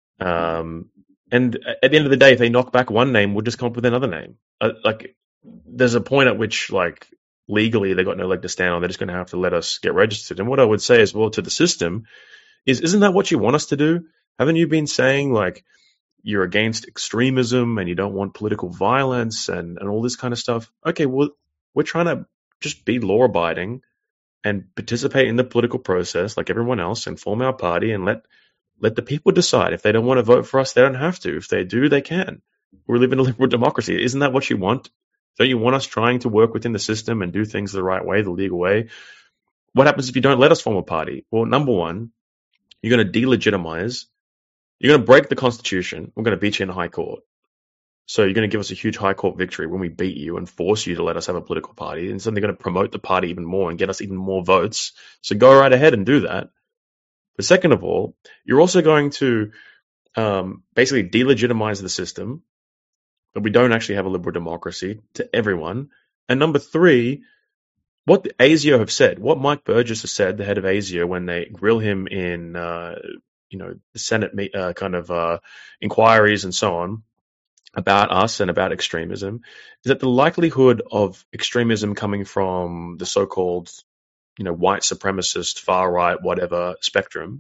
Um, and at the end of the day, if they knock back one name, we'll just come up with another name. Uh, like, there's a point at which, like, legally they got no leg to stand on. They're just going to have to let us get registered. And what I would say as well to the system is, isn't that what you want us to do? Haven't you been saying, like, you're against extremism and you don't want political violence and, and all this kind of stuff? Okay, well, we're trying to just be law-abiding and participate in the political process like everyone else and form our party and let let the people decide. If they don't want to vote for us, they don't have to. If they do, they can. We live in a liberal democracy. Isn't that what you want? Don't you want us trying to work within the system and do things the right way, the legal way? What happens if you don't let us form a party? Well, number one, you're going to delegitimize. You're going to break the Constitution. We're going to beat you in the High Court. So you're going to give us a huge High Court victory when we beat you and force you to let us have a political party. And so they're going to promote the party even more and get us even more votes. So go right ahead and do that. But second of all, you're also going to um, basically delegitimize the system, that we don't actually have a liberal democracy to everyone. And number three, what the ASIO have said, what Mike Burgess has said, the head of ASIO, when they grill him in, uh, you know, the Senate uh, kind of uh, inquiries and so on about us and about extremism, is that the likelihood of extremism coming from the so-called, you know, white supremacist, far right, whatever spectrum,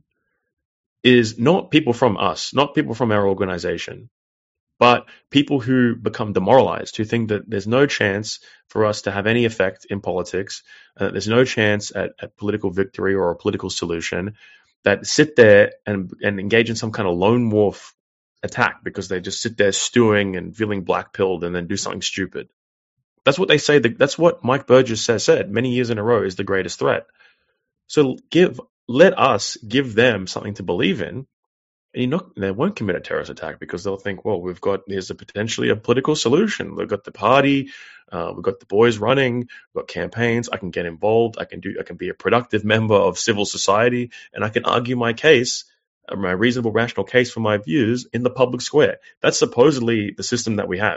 is not people from us, not people from our organization, but people who become demoralized, who think that there's no chance for us to have any effect in politics, uh, there's no chance at, at political victory or a political solution, that sit there and, and engage in some kind of lone wolf attack because they just sit there stewing and feeling black-pilled and then do something stupid. That's what they say. That's what Mike Burgess has said many years in a row is the greatest threat. So give, let us give them something to believe in. And you're not, they won't commit a terrorist attack because they'll think, well, we've got, there's a potentially a political solution. We've got the party, uh, we've got the boys running, we've got campaigns. I can get involved. I can do, I can be a productive member of civil society, and I can argue my case my reasonable, rational case for my views in the public square. That's supposedly the system that we have.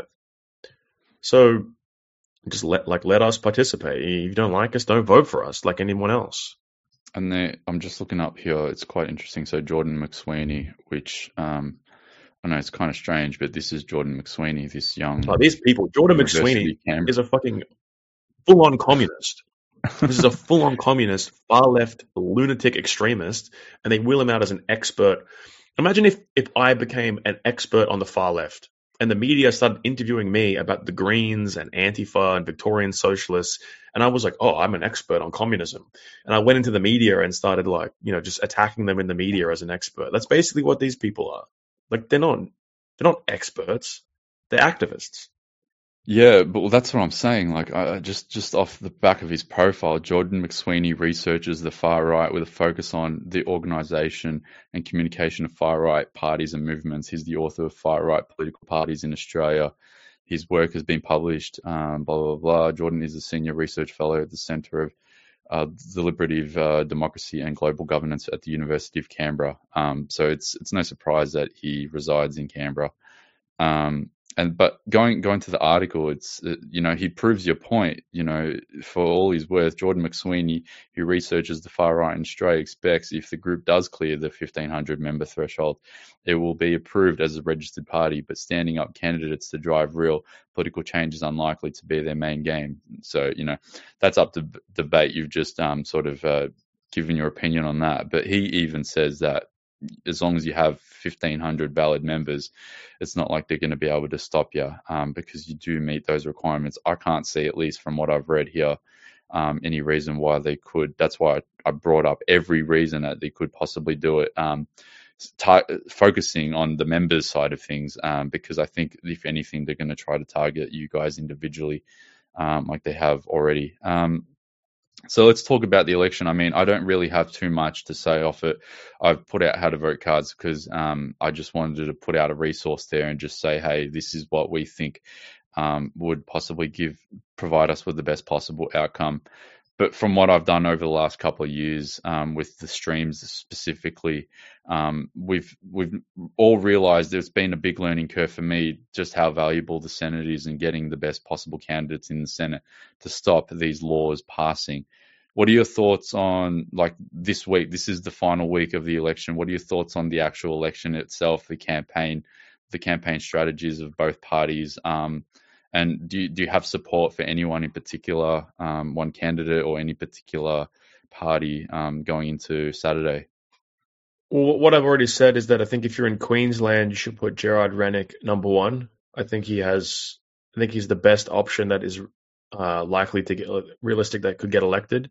So just let like let us participate. If you don't like us, don't vote for us like anyone else. And there, I'm just looking up here. It's quite interesting. So Jordan McSweeney, which um, I know it's kind of strange, but this is Jordan McSweeney, this young. Oh, these people. Jordan McSweeney is a fucking full-on communist. This is a full-on communist, far-left, lunatic extremist, and they wheel him out as an expert. Imagine if, if I became an expert on the far left, and the media started interviewing me about the Greens and Antifa and Victorian Socialists, and I was like, oh, I'm an expert on communism. And I went into the media and started, like, you know, just attacking them in the media as an expert. That's basically what these people are. Like, they're not, they're not experts. They're activists. Yeah, but well, that's what I'm saying. Like, I just just off the back of his profile, Jordan McSweeney researches the far right with a focus on the organization and communication of far right parties and movements. He's the author of Far Right Political Parties in Australia. His work has been published, um, blah, blah, blah. Jordan is a senior research fellow at the Centre of uh, Deliberative uh, Democracy and Global Governance at the University of Canberra. Um, so it's it's no surprise that he resides in Canberra. Um, And but going going to the article, it's uh, you know he proves your point. You know, for all he's worth, Jordan McSweeney, who researches the far right in Australia, expects if the group does clear the fifteen hundred member threshold, it will be approved as a registered party. But standing up candidates to drive real political change is unlikely to be their main game. So you know that's up to b- debate. You've just um sort of uh, given your opinion on that. But he even says that as long as you have fifteen hundred valid members, it's not like they're going to be able to stop you um, because you do meet those requirements. I can't see, at least from what I've read here, um, any reason why they could. That's why I brought up every reason that they could possibly do it, um, t- focusing on the members side of things, um, because I think, if anything, they're going to try to target you guys individually, um, like they have already. Um, So let's talk about the election. I mean, I don't really have too much to say off it. I've put out how to vote cards because um, I just wanted to put out a resource there and just say, hey, this is what we think um, would possibly give provide us with the best possible outcome. But from what I've done over the last couple of years um, with the streams specifically, um, we've we've all realised there's been a big learning curve for me just how valuable the Senate is in getting the best possible candidates in the Senate to stop these laws passing. What are your thoughts on, like, this week? This is the final week of the election. What are your thoughts on the actual election itself, the campaign, the campaign strategies of both parties? Um, And do you, do you have support for anyone in particular, um, one candidate or any particular party um, going into Saturday? Well, what I've already said is that I think if you're in Queensland, you should put Gerard Rennick number one. I think he has. I think he's the best option that is uh, likely to get realistic that could get elected.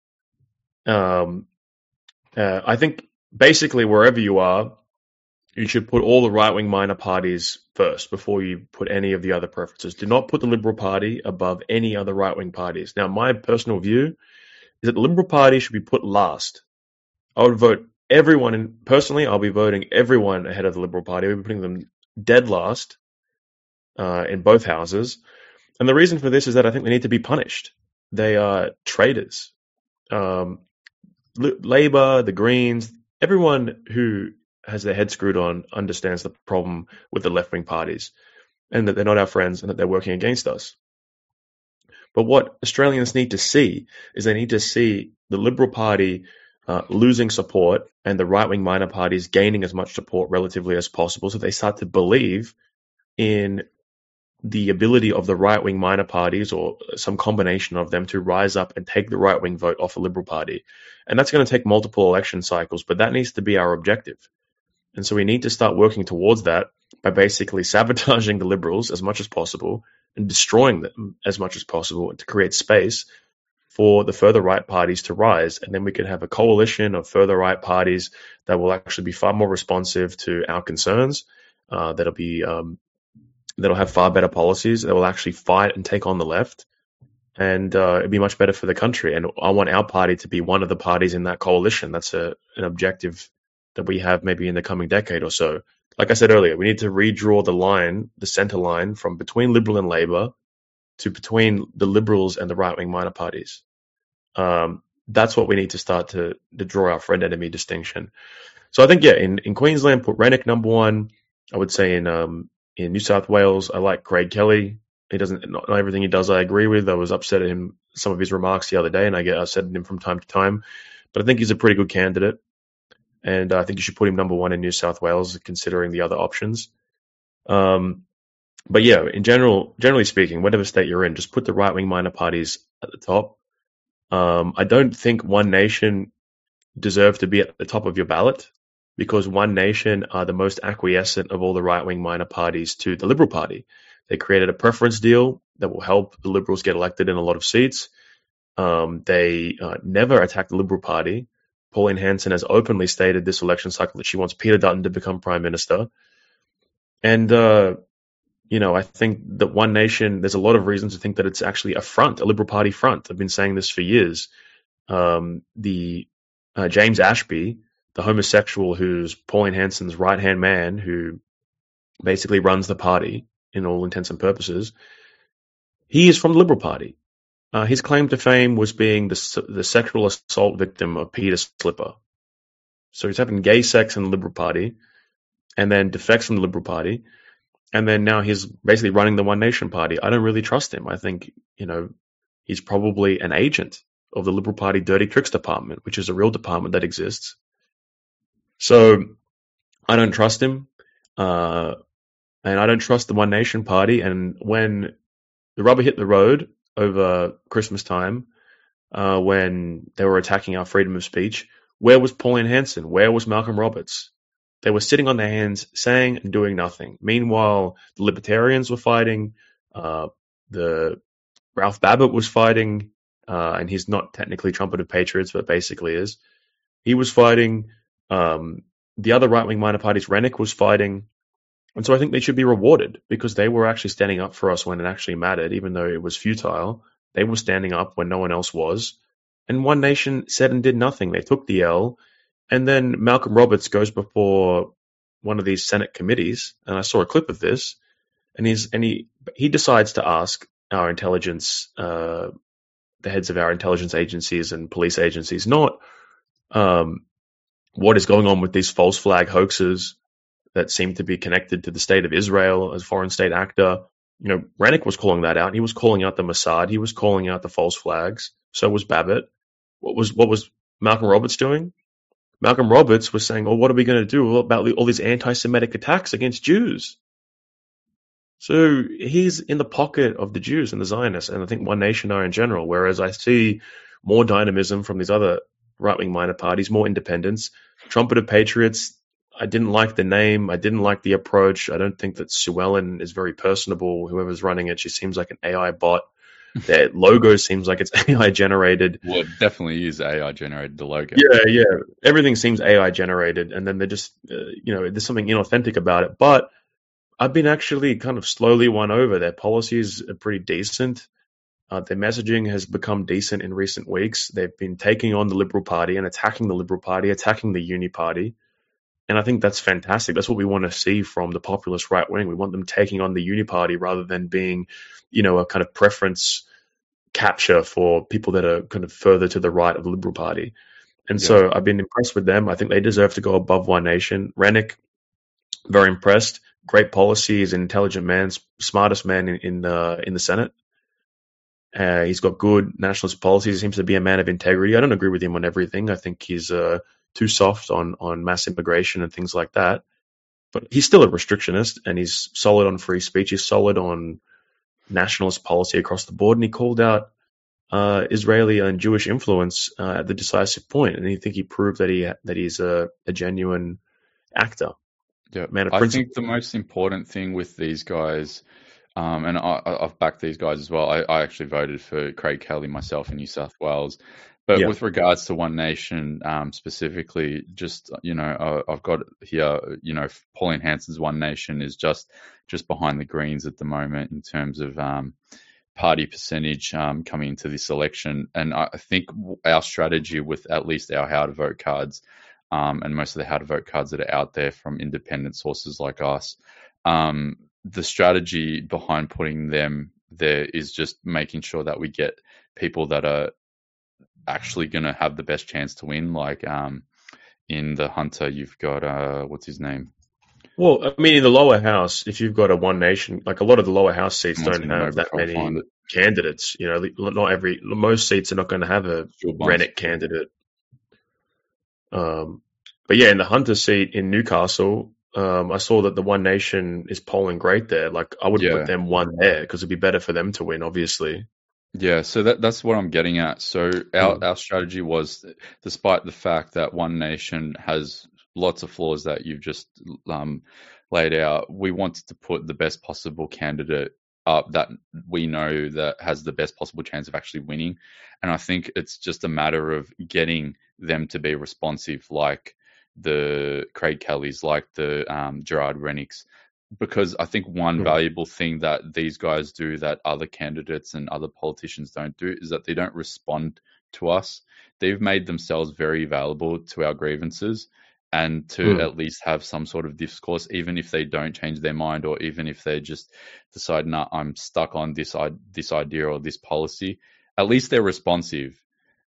Um, uh, I think basically wherever you are, you should put all the right-wing minor parties first before you put any of the other preferences. Do not put the Liberal Party above any other right-wing parties. Now, my personal view is that the Liberal Party should be put last. I would vote everyone in, personally, I'll be voting everyone ahead of the Liberal Party. We'll be putting them dead last uh, in both houses. And the reason for this is that I think they need to be punished. They are traitors. Um, Labour, the Greens, everyone who has their head screwed on understands the problem with the left-wing parties and that they're not our friends and that they're working against us. But what Australians need to see is they need to see the Liberal Party uh, losing support and the right-wing minor parties gaining as much support relatively as possible, so they start to believe in the ability of the right-wing minor parties or some combination of them to rise up and take the right-wing vote off the Liberal Party. And that's going to take multiple election cycles, but that needs to be our objective. And so we need to start working towards that by basically sabotaging the Liberals as much as possible and destroying them as much as possible to create space for the further right parties to rise. And then we can have a coalition of further right parties that will actually be far more responsive to our concerns, uh, that'll be um, that'll have far better policies, that will actually fight and take on the left. And uh, it'd be much better for the country. And I want our party to be one of the parties in that coalition. That's a, an objective that we have maybe in the coming decade or so. Like I said earlier, we need to redraw the line, the centre line, from between Liberal and Labor to between the Liberals and the right-wing minor parties. Um, that's what we need to start to, to draw our friend-enemy distinction. So I think, yeah, in, in Queensland, put Rennick number one. I would say in um, in New South Wales, I like Craig Kelly. He doesn't, not everything he does I agree with. I was upset at him, some of his remarks the other day, and I get upset at him from time to time. But I think he's a pretty good candidate. And I think you should put him number one in New South Wales, considering the other options. Um, but yeah, in general, generally speaking, whatever state you're in, just put the right-wing minor parties at the top. Um, I don't think One Nation deserve to be at the top of your ballot, because One Nation are the most acquiescent of all the right-wing minor parties to the Liberal Party. They created a preference deal that will help the Liberals get elected in a lot of seats. Um, they uh, never attacked the Liberal Party. Pauline Hanson has openly stated this election cycle that she wants Peter Dutton to become Prime Minister. And, uh, you know, I think that One Nation, there's a lot of reasons to think that it's actually a front, a Liberal Party front. I've been saying this for years. Um, the uh, James Ashby, the homosexual who's Pauline Hanson's right-hand man, who basically runs the party in all intents and purposes, he is from the Liberal Party. Uh, his claim to fame was being the, the sexual assault victim of Peter Slipper. So he's having gay sex in the Liberal Party, and then defects from the Liberal Party, and then now he's basically running the One Nation Party. I don't really trust him. I think, you know, he's probably an agent of the Liberal Party Dirty Tricks Department, which is a real department that exists. So I don't trust him, uh, and I don't trust the One Nation Party. And when the rubber hit the road over Christmas time, uh, when they were attacking our freedom of speech, where was Pauline Hanson? Where was Malcolm Roberts? They were sitting on their hands, saying and doing nothing. Meanwhile, the Libertarians were fighting. Uh, the Ralph Babbitt was fighting, uh, and he's not technically Trumpet of Patriots, but basically is. He was fighting. Um, the other right-wing minor parties, Rennick was fighting. And so I think they should be rewarded, because they were actually standing up for us when it actually mattered, even though it was futile. They were standing up when no one else was. And One Nation said and did nothing. They took the L. And then Malcolm Roberts goes before one of these Senate committees, and I saw a clip of this, and he's and he he decides to ask our intelligence, uh, the heads of our intelligence agencies and police agencies, not um, what is going on with these false flag hoaxes that seem to be connected to the state of Israel as foreign state actor. You know, Rennick was calling that out. He was calling out the Mossad. He was calling out the false flags. So was Babbitt. What was what was Malcolm Roberts doing? Malcolm Roberts was saying, "Oh, what are we going to do about all these anti-Semitic attacks against Jews?" So he's in the pocket of the Jews and the Zionists, and I think One Nation are in general. Whereas I see more dynamism from these other right-wing minor parties, more independence. Trumpet of Patriots, I didn't like the name. I didn't like the approach. I don't think that Sue Ellen is very personable. Whoever's running it, she seems like an A I bot. Their logo seems like it's A I generated. Well, it definitely is A I generated, the logo. Yeah, yeah. Everything seems A I generated, and then they're just, uh, you know, there's something inauthentic about it. But I've been actually kind of slowly won over. Their policies are pretty decent. Uh, their messaging has become decent in recent weeks. They've been taking on the Liberal Party and attacking the Liberal Party, attacking the Uni Party. And I think that's fantastic. That's what we want to see from the populist right wing. We want them taking on the Uni Party rather than being, you know, a kind of preference capture for people that are kind of further to the right of the Liberal Party. And yeah. So I've been impressed with them. I think they deserve to go above One Nation. Rennick, very impressed. Great policy. He's an intelligent man, smartest man in in, uh, in the Senate. Uh, he's got good nationalist policies. He seems to be a man of integrity. I don't agree with him on everything. I think he's uh, too soft on, on mass immigration and things like that. But he's still a restrictionist, and he's solid on free speech. He's solid on nationalist policy across the board. And he called out uh, Israeli and Jewish influence uh, at the decisive point. And I think he proved that he that he's a, a genuine actor. Yeah, man of I principle. think the most important thing with these guys, um, and I, I've backed these guys as well. I, I actually voted for Craig Kelly myself in New South Wales. But Yeah. with regards to One Nation um, specifically, just, you know, uh, I've got here, you know, Pauline Hanson's One Nation is just just behind the Greens at the moment in terms of um, party percentage um, coming into this election. And I think our strategy with at least our how to vote cards um, and most of the how to vote cards that are out there from independent sources like us, um, the strategy behind putting them there is just making sure that we get people that are actually going to have the best chance to win, like um, in the Hunter, you've got uh, what's his name? Well, I mean, in the lower house, if you've got a one nation, like a lot of the lower house seats Someone's don't gonna know have that before I many find it. candidates. You know, not every, most seats are not going to have a Still bumps. Rennick candidate. Um, but yeah, in the Hunter seat in Newcastle, um, I saw that the One Nation is polling great there. Like, I would Yeah. put them one there because it'd be better for them to win, obviously. Yeah, so that that's what I'm getting at. So our Mm. our strategy was, despite the fact that One Nation has lots of flaws that you've just um, laid out, we wanted to put the best possible candidate up that we know that has the best possible chance of actually winning. And I think it's just a matter of getting them to be responsive, like the Craig Kellys, like the um, Gerard Rennicks. Because I think one Mm. valuable thing that these guys do that other candidates and other politicians don't do is that they don't respond to us. They've made themselves very valuable to our grievances and to Mm. at least have some sort of discourse, even if they don't change their mind or even if they just decide, nah, I'm stuck on this, this idea or this policy. At least they're responsive.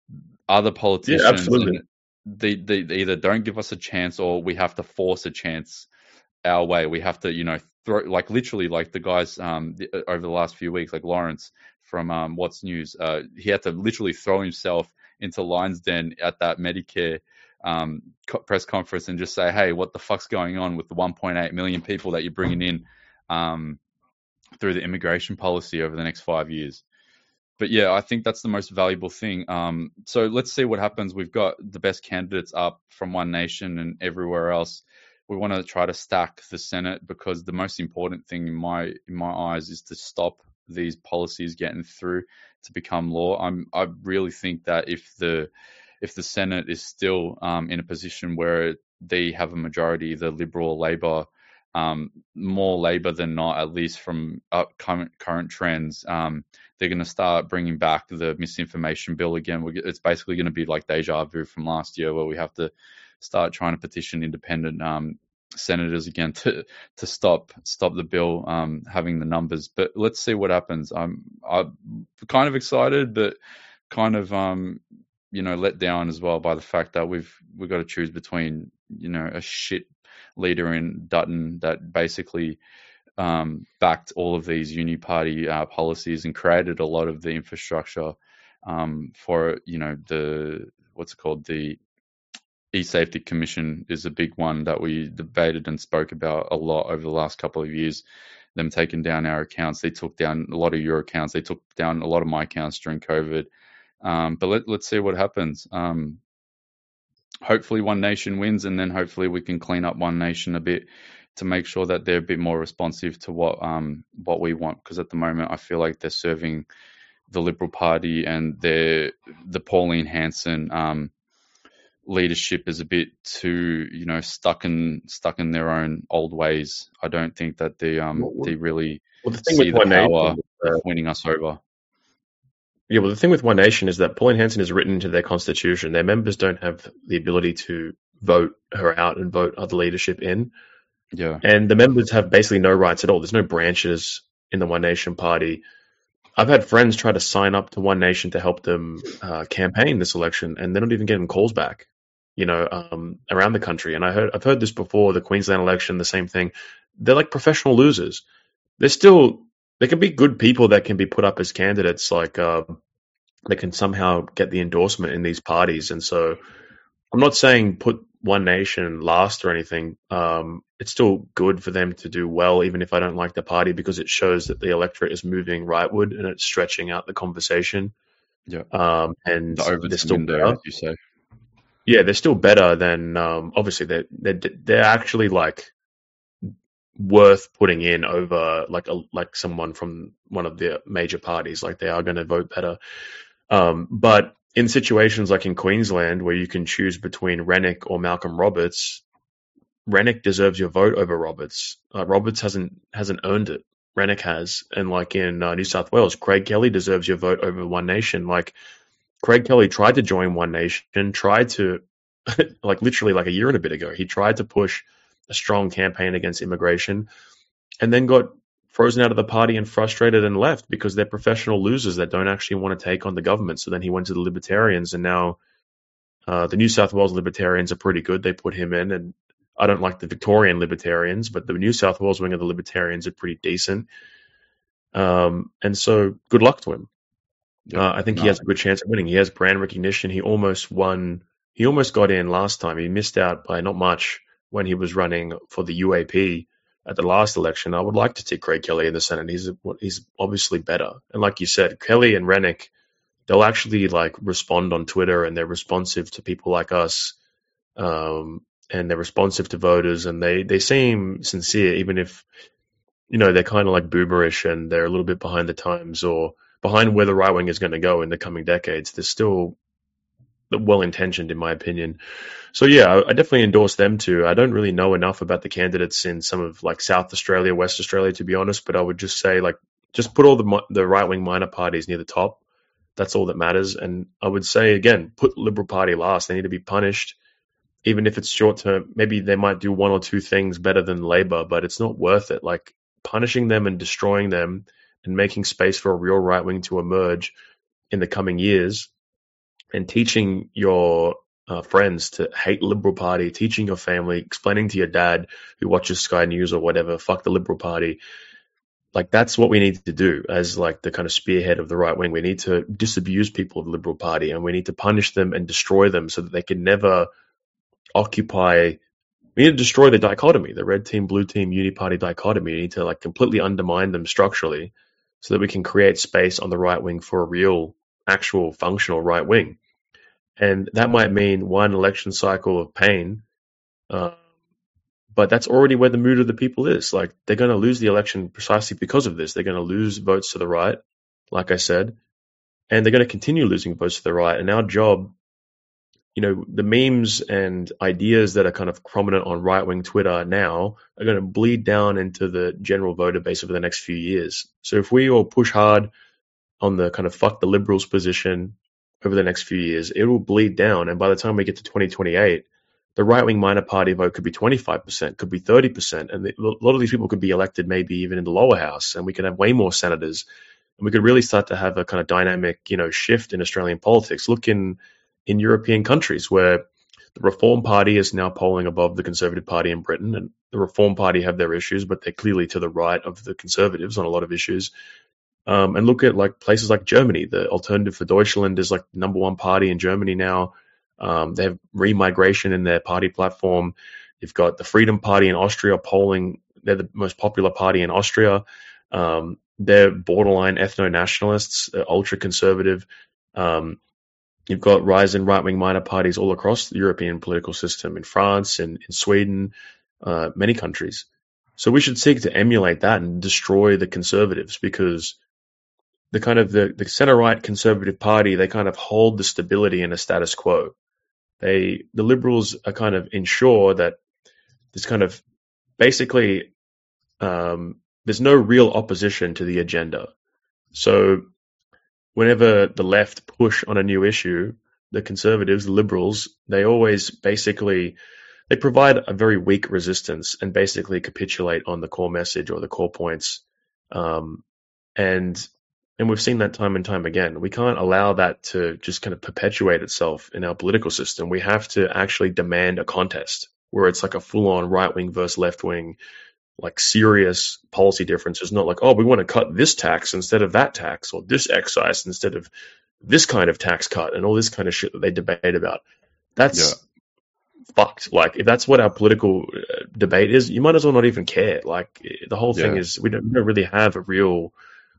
Other politicians, Yeah, absolutely. they, they, they either don't give us a chance or we have to force a chance our way. We have to, you know, throw, like literally, like the guys um the, over the last few weeks, like Lawrence from um What's News, uh, he had to literally throw himself into Lion's Den at that Medicare um co- press conference and just say, hey, what the fuck's going on with the one point eight million people that you're bringing in um through the immigration policy over the next five years? But yeah, I think that's the most valuable thing. Um, so let's see what happens. We've got the best candidates up from One Nation and everywhere else. We want to try to stack the Senate because the most important thing in my in my eyes is to stop these policies getting through to become law. I'm I really think that if the if the Senate is still um, in a position where they have a majority, the Liberal or Labor, um, more Labor than not, at least from up current, current trends, um, they're going to start bringing back the misinformation bill again. We're, it's basically going to be like deja vu from last year, where we have to start trying to petition independent um, senators again to to stop stop the bill um, having the numbers. But let's see what happens. I'm I'm kind of excited, but kind of um, you know let down as well by the fact that we've we've got to choose between you know a shit leader in Dutton that basically um, backed all of these uni party uh, policies and created a lot of the infrastructure um, for you know the what's it called the E-Safety Commission is a big one that we debated and spoke about a lot over the last couple of years. Them taking down our accounts, they took down a lot of your accounts, they took down a lot of my accounts during COVID. Um, but let, let's see what happens. Um, hopefully One Nation wins, and then hopefully we can clean up One Nation a bit to make sure that they're a bit more responsive to what um, what we want. Because at the moment, I feel like they're serving the Liberal Party and they're the Pauline Hanson um, leadership is a bit too, you know, stuck in stuck in their own old ways. I don't think that they um Well, they really well, the thing see with the One power Nation, uh, of winning us over. yeah, well, the thing with One Nation is that Pauline Hanson is written into their constitution. Their members don't have the ability to vote her out and vote other leadership in. Yeah, And the members have basically no rights at all. There's no branches in the One Nation party. I've had friends try to sign up to One Nation to help them uh, campaign this election, and they're not even getting calls back, you know, um, around the country. And I heard, I've heard this before, the Queensland election, the same thing. They're like professional losers. They're still, there can be good people that can be put up as candidates, like uh, they can somehow get the endorsement in these parties. And so I'm not saying put One Nation last or anything. Um, it's still good for them to do well, even if I don't like the party, because it shows that the electorate is moving rightward and it's stretching out the conversation. yeah. Um, and The they're Overton still window, better. as you say. Yeah, they're still better than um, obviously they're, they're they're actually like worth putting in over like a like someone from one of the major parties. Like they are going to vote better. Um, but in situations like in Queensland, where you can choose between Rennick or Malcolm Roberts, Rennick deserves your vote over Roberts. Uh, Roberts hasn't hasn't earned it. Rennick has. And like in uh, New South Wales, Craig Kelly deserves your vote over One Nation. Like Craig Kelly tried to join One Nation, tried to, like literally like a year and a bit ago, he tried to push a strong campaign against immigration and then got frozen out of the party and frustrated and left because they're professional losers that don't actually want to take on the government. So then he went to the Libertarians, and now Uh, the New South Wales Libertarians are pretty good. They put him in, and I don't like the Victorian Libertarians, but the New South Wales wing of the Libertarians are pretty decent. Um, and so good luck to him. Yep. Uh, I think No. he has a good chance of winning. He has brand recognition. He almost won. He almost got in last time. He missed out by not much when he was running for the U A P at the last election. I would like to see Craig Kelly in the Senate. He's he's obviously better. And like you said, Kelly and Rennick, they'll actually like respond on Twitter, and they're responsive to people like us, um, and they're responsive to voters, and they they seem sincere, even if you know they're kind of like boomerish and they're a little bit behind the times or behind where the right wing is going to go in the coming decades. They're still well intentioned, in my opinion. So yeah, I, I definitely endorse them too. I don't really know enough about the candidates in some of like South Australia, West Australia, to be honest. But I would just say like just put all the the right wing minor parties near the top. That's all that matters. And I would say again, put Liberal Party last. They need to be punished, even if it's short term. Maybe they might do one or two things better than Labor, but it's not worth it. Like punishing them and destroying them and making space for a real right wing to emerge in the coming years, and teaching your uh, friends to hate Liberal Party, teaching your family, explaining to your dad who watches Sky News or whatever, fuck the Liberal Party. Like that's what we need to do as like the kind of spearhead of the right wing. We need to disabuse people of the Liberal Party, and we need to punish them and destroy them so that they can never occupy. We need to destroy the dichotomy, the red team, blue team, uni party dichotomy. We need to like completely undermine them structurally so that we can create space on the right wing for a real, actual, functional right wing. And that might mean one election cycle of pain, uh, but that's already where the mood of the people is. Like they're going to lose the election precisely because of this. They're going to lose votes to the right, like I said, and they're going to continue losing votes to the right. And our job, you know, the memes and ideas that are kind of prominent on right-wing Twitter now are going to bleed down into the general voter base over the next few years. So if we all push hard on the kind of fuck the Liberals position over the next few years, it will bleed down. And by the time we get to twenty twenty-eight, the right-wing minor party vote could be twenty-five percent, could be thirty percent. And a lot of these people could be elected maybe even in the lower house, and we could have way more senators. And we could really start to have a kind of dynamic, you know, shift in Australian politics. Look in in European countries where the Reform Party is now polling above the Conservative Party in Britain, and the Reform Party have their issues, but they're clearly to the right of the Conservatives on a lot of issues. Um, and look at like places like Germany. The Alternative for Deutschland is like the number one party in Germany now. Um, they have remigration in their party platform. You've got the Freedom Party in Austria polling. They're the most popular party in Austria. Um, they're borderline ethno-nationalists, ultra-conservative. Um, You've got rise in right-wing minor parties all across the European political system, in France and in Sweden, uh, many countries. So we should seek to emulate that and destroy the conservatives, because the kind of the, the center-right Conservative Party, they kind of hold the stability in a status quo. They the Liberals are kind of ensure that there's kind of basically um, there's no real opposition to the agenda. So whenever the left push on a new issue, the Conservatives, the Liberals, they always basically, they provide a very weak resistance and basically capitulate on the core message or the core points. Um, and and we've seen that time and time again. We can't allow that to just kind of perpetuate itself in our political system. We have to actually demand a contest where it's like a full-on right-wing versus left-wing, like serious policy differences, not like, oh, we want to cut this tax instead of that tax, or this excise instead of this kind of tax cut, and all this kind of shit that they debate about. That's yeah. fucked. Like, if that's what our political uh, debate is, you might as well not even care. Like, the whole thing yeah. is we don't, we don't really have a real,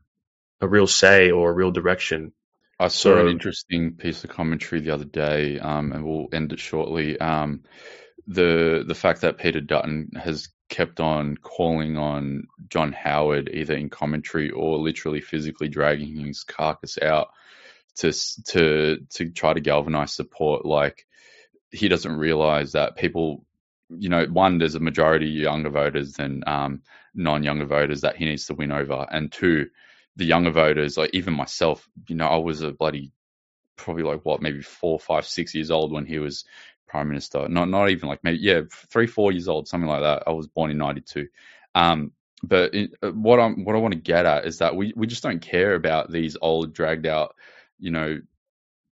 a real say or a real direction. I saw so, an interesting piece of commentary the other day, um, and we'll end it shortly. Um, the the fact that Peter Dutton has kept on calling on John Howard, either in commentary or literally physically dragging his carcass out to to to try to galvanize support. Like, he doesn't realize that people, you know, one, there's a majority younger voters than um, non-younger voters that he needs to win over, and two, the younger voters, like even myself, you know, I was a bloody probably like what, maybe four, five, six years old when he was Prime Minister. Not not even like maybe yeah, three, four years old, something like that. I was born in ninety-two. Um, but it, what I'm what I want to get at is that we we just don't care about these old, dragged out, you know,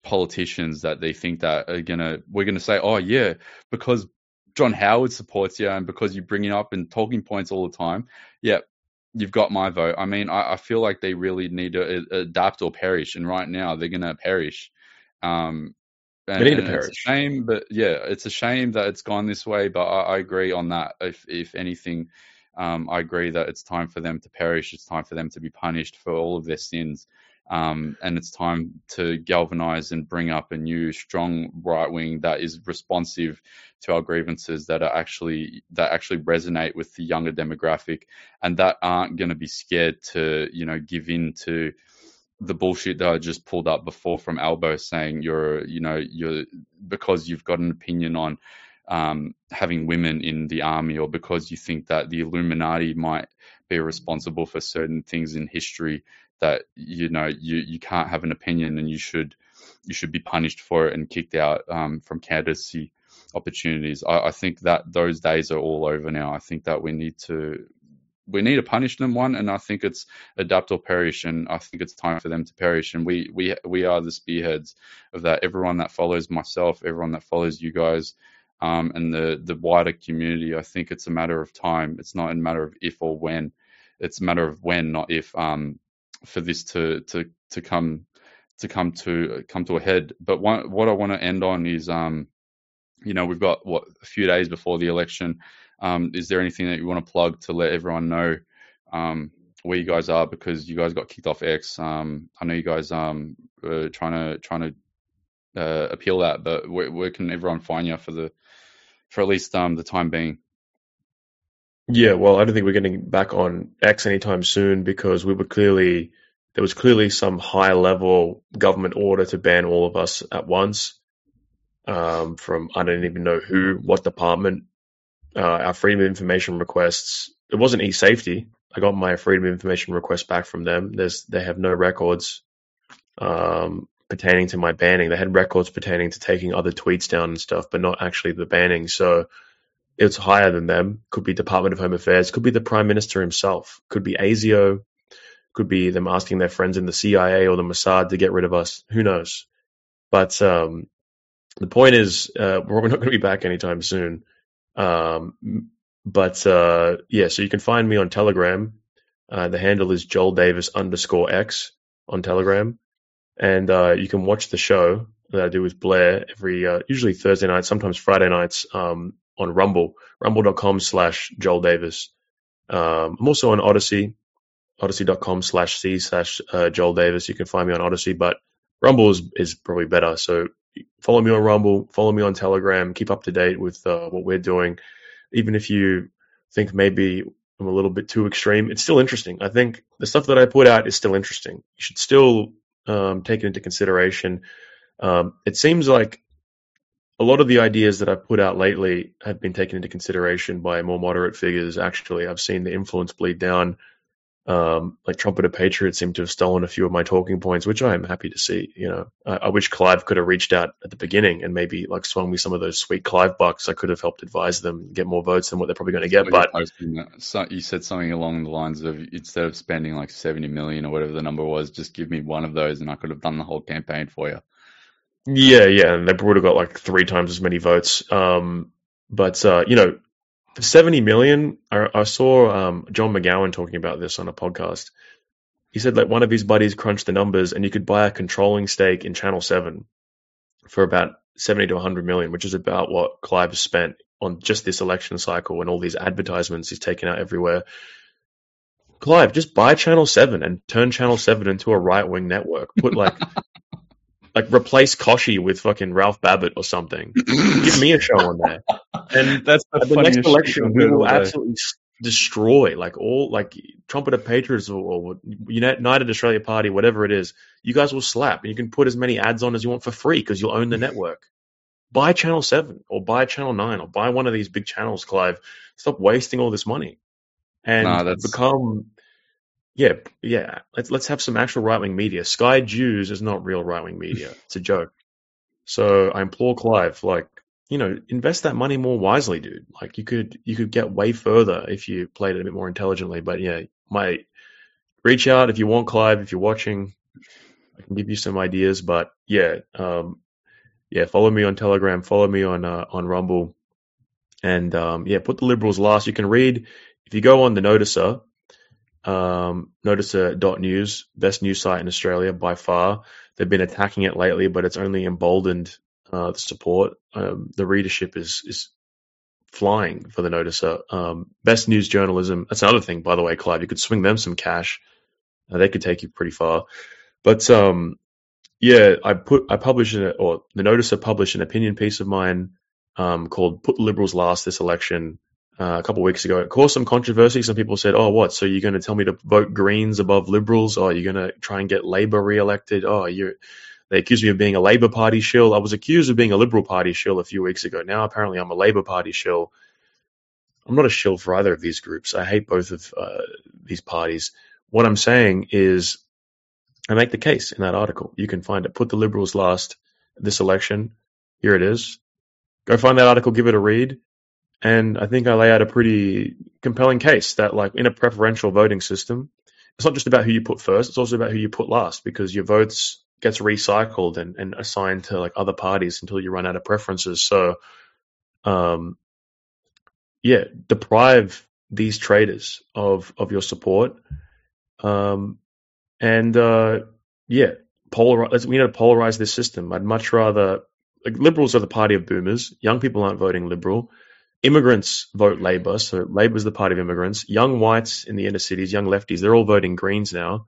politicians that they think that are gonna we're gonna say, oh yeah, because John Howard supports you and because you bring it up in talking points all the time, yeah, you've got my vote. I mean, I, I feel like they really need to adapt or perish, and right now they're gonna perish. Um, and, They need to and it's a perish. shame, but yeah, it's a shame that it's gone this way. But I, I agree on that. If if anything, um, I agree that it's time for them to perish. It's time for them to be punished for all of their sins. Um, and it's time to galvanize and bring up a new, strong right wing that is responsive to our grievances, that are actually that actually resonate with the younger demographic, and that aren't going to be scared to, you know, give in to the bullshit that I just pulled up before from Albo, saying you're, you know, you're because you've got an opinion on um, having women in the army, or because you think that the Illuminati might be responsible for certain things in history, that, you know, you, you can't have an opinion and you should you should be punished for it and kicked out um, from candidacy opportunities. I, I think that those days are all over now. I think that we need to we need to punish them, one, and I think it's adapt or perish, and I think it's time for them to perish. And we we we are the spearheads of that. Everyone that follows myself, everyone that follows you guys, um, and the the wider community, I think it's a matter of time. It's not a matter of if or when. It's a matter of when, not if. Um, for this to to to come to come to come to a head. But one, what I want to end on is, um, you know, we've got what a few days before the election. Um, is there anything that you want to plug to let everyone know um, where you guys are? Because you guys got kicked off X. Um, I know you guys um are trying to trying to uh, appeal that, but where, where can everyone find you for the for at least um the time being? Yeah, well, I don't think we're getting back on X anytime soon, because we were clearly there was clearly some high level government order to ban all of us at once. Um, from I don't even know who, what department. Uh, our freedom of information requests. It wasn't e-safety. I got my freedom of information request back from them. There's they have no records um, pertaining to my banning. They had records pertaining to taking other tweets down and stuff, but not actually the banning. So it's higher than them. Could be Department of Home Affairs. Could be the Prime Minister himself. Could be ASIO. Could be them asking their friends in the C I A or the Mossad to get rid of us. Who knows? But um, the point is, uh, we're not going to be back anytime soon. Um, but uh, yeah, so you can find me on Telegram. Uh, the handle is Joel Davis underscore X on Telegram. And uh, you can watch the show that I do with Blair every, uh, usually Thursday nights, sometimes Friday nights um, on Rumble, rumble.com slash Joel Davis. Um, I'm also on Odyssey, odyssey.com slash C slash Joel Davis. You can find me on Odyssey, but Rumble is, is probably better. So follow me on Rumble, follow me on Telegram, keep up to date with uh, what we're doing. Even if you think maybe I'm a little bit too extreme, it's still interesting. I think the stuff that I put out is still interesting. You should still um, take it into consideration. Um, it seems like a lot of the ideas that I've put out lately have been taken into consideration by more moderate figures. Actually, I've seen the influence bleed down. Um, like Trumpeter Patriot seemed to have stolen a few of my talking points, which I am happy to see. You know, I, I wish Clive could have reached out at the beginning and maybe like swung me some of those sweet Clive bucks. I could have helped advise them get more votes than what they're probably going to get. But so you said something along the lines of, instead of spending like seventy million or whatever the number was, just give me one of those and I could have done the whole campaign for you. Yeah, yeah, and they would have got like three times as many votes. Um, but uh, you know. For seventy million, I, I saw um, John McGowan talking about this on a podcast. He said that one of his buddies crunched the numbers and you could buy a controlling stake in Channel seven for about seventy to one hundred million, which is about what Clive has spent on just this election cycle and all these advertisements he's taken out everywhere. Clive, just buy Channel seven and turn Channel seven into a right-wing network. Put like... Like replace Koshy with fucking Ralph Babbitt or something. Give me a show on there. And that's the, the next election we will absolutely destroy like all like Trumpeter Patriots or, or United Australia Party, whatever it is. You guys will slap, and you can put as many ads on as you want for free because you'll own the network. Buy Channel seven or buy Channel nine or buy one of these big channels, Clive. Stop wasting all this money and nah, that's... become. Yeah, yeah. Let's let's have some actual right wing media. Sky Jews is not real right wing media. It's a joke. So I implore Clive, like, you know, invest that money more wisely, dude. Like you could you could get way further if you played it a bit more intelligently. But yeah, my reach out if you want, Clive, if you're watching. I can give you some ideas, but yeah, um, yeah, follow me on Telegram, follow me on uh, on Rumble, and um, yeah, put the Liberals last. You can read if you go on the Noticer, um, noticer dot news, best news site in Australia by far. They've been attacking it lately, but it's only emboldened uh, the support. Um, the readership is is flying for the Noticer. Um, best news journalism. That's another thing, by the way, Clive. You could swing them some cash. Uh, they could take you pretty far. But um, yeah, I put I published an, or the Noticer published an opinion piece of mine um, called "Put the Liberals Last This Election" uh, a couple of weeks ago. It caused some controversy. Some people said, "Oh, what? So you're going to tell me to vote Greens above Liberals? Oh, you're going to try and get Labor re-elected? Oh, you're." They accused me of being a Labor Party shill. I was accused of being a Liberal Party shill a few weeks ago. Now apparently I'm a Labor Party shill. I'm not a shill for either of these groups. I hate both of uh, these parties. What I'm saying is, I make the case in that article. You can find it. Put the Liberals last this election. Here it is. Go find that article, give it a read. And I think I lay out a pretty compelling case that, like, in a preferential voting system, it's not just about who you put first, it's also about who you put last, because your votes gets recycled and, and assigned to like other parties until you run out of preferences. So, um, yeah, deprive these traders of, of your support. Um, and, uh, yeah, polarize, we need to polarize this system. I'd much rather, like, Liberals are the party of boomers. Young people aren't voting Liberal. Immigrants vote Labor, so Labor's the party of immigrants. Young whites in the inner cities, young lefties, they're all voting Greens now.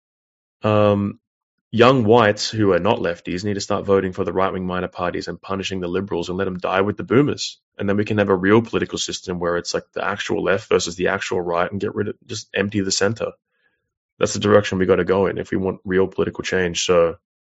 Um, young whites who are not lefties need to start voting for the right-wing minor parties and punishing the Liberals and let them die with the boomers. And then we can have a real political system where it's like the actual left versus the actual right and get rid of, just empty the center. That's the direction we got to go in if we want real political change. So,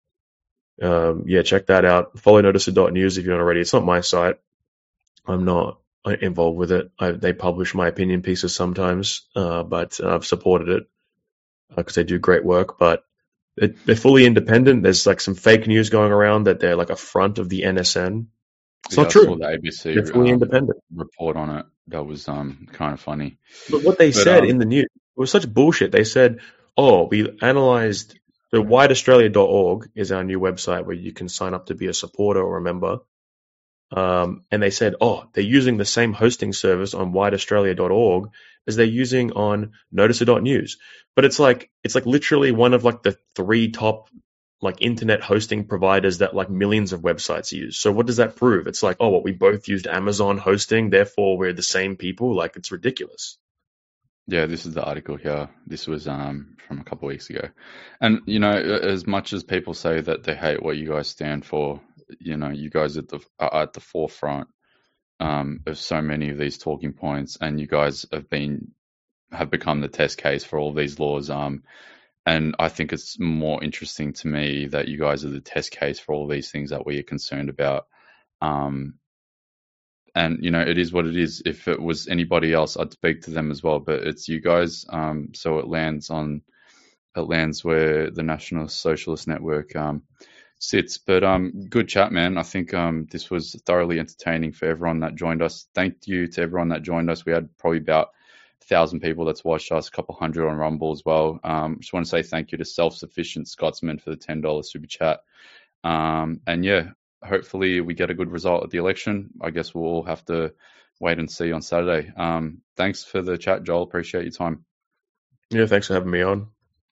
um, yeah, check that out. Follow noticer dot news if you don't already. It's not my site. I'm not involved with it. I, they publish my opinion pieces sometimes, uh, but I've supported it because uh, they do great work. But it, they're fully independent. There's like some fake news going around that they're like a front of the N S N. It's yeah, not true. I saw the A B C they're fully um, independent report on it. That was um kind of funny. But what they but, said um, in the news, it was such bullshit. They said, "Oh, we analyzed." So wide australia dot org is our new website where you can sign up to be a supporter or a member. Um, and they said, oh, they're using the same hosting service on wide australia dot org as they're using on noticer dot news. But it's like it's like literally one of like the three top like internet hosting providers that like millions of websites use. So what does that prove? It's like, oh, well, we both used Amazon hosting, therefore we're the same people. Like, it's ridiculous. Yeah, this is the article here. This was um from a couple of weeks ago. And, you know, as much as people say that they hate what you guys stand for, you know, you guys at the, are at the forefront um, of so many of these talking points, and you guys have been have become the test case for all these laws. Um, and I think it's more interesting to me that you guys are the test case for all these things that we are concerned about. Um, and, you know, it is what it is. If it was anybody else, I'd speak to them as well. But it's you guys. Um, so it lands on it lands where the National Socialist Network um, sits. But um, good chat, man. I think um, this was thoroughly entertaining for everyone that joined us. Thank you to everyone that joined us. We had probably about a thousand people that's watched us, a couple hundred on Rumble as well. Um, just want to say thank you to Self-Sufficient Scotsman for the ten dollars super chat. Um, and yeah, hopefully we get a good result at the election. I guess we'll all have to wait and see on Saturday. Um, thanks for the chat, Joel. Appreciate your time. Yeah, thanks for having me on.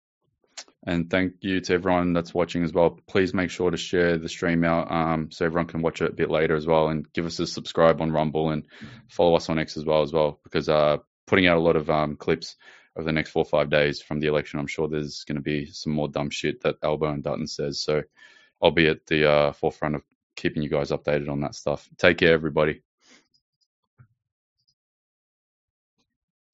And thank you to everyone that's watching as well. Please make sure to share the stream out um, so everyone can watch it a bit later as well, and give us a subscribe on Rumble and follow us on X as well as well, because uh, putting out a lot of um, clips over the next four or five days from the election. I'm sure there's going to be some more dumb shit that Albo and Dutton says. So I'll be at the uh, forefront of keeping you guys updated on that stuff. Take care, everybody.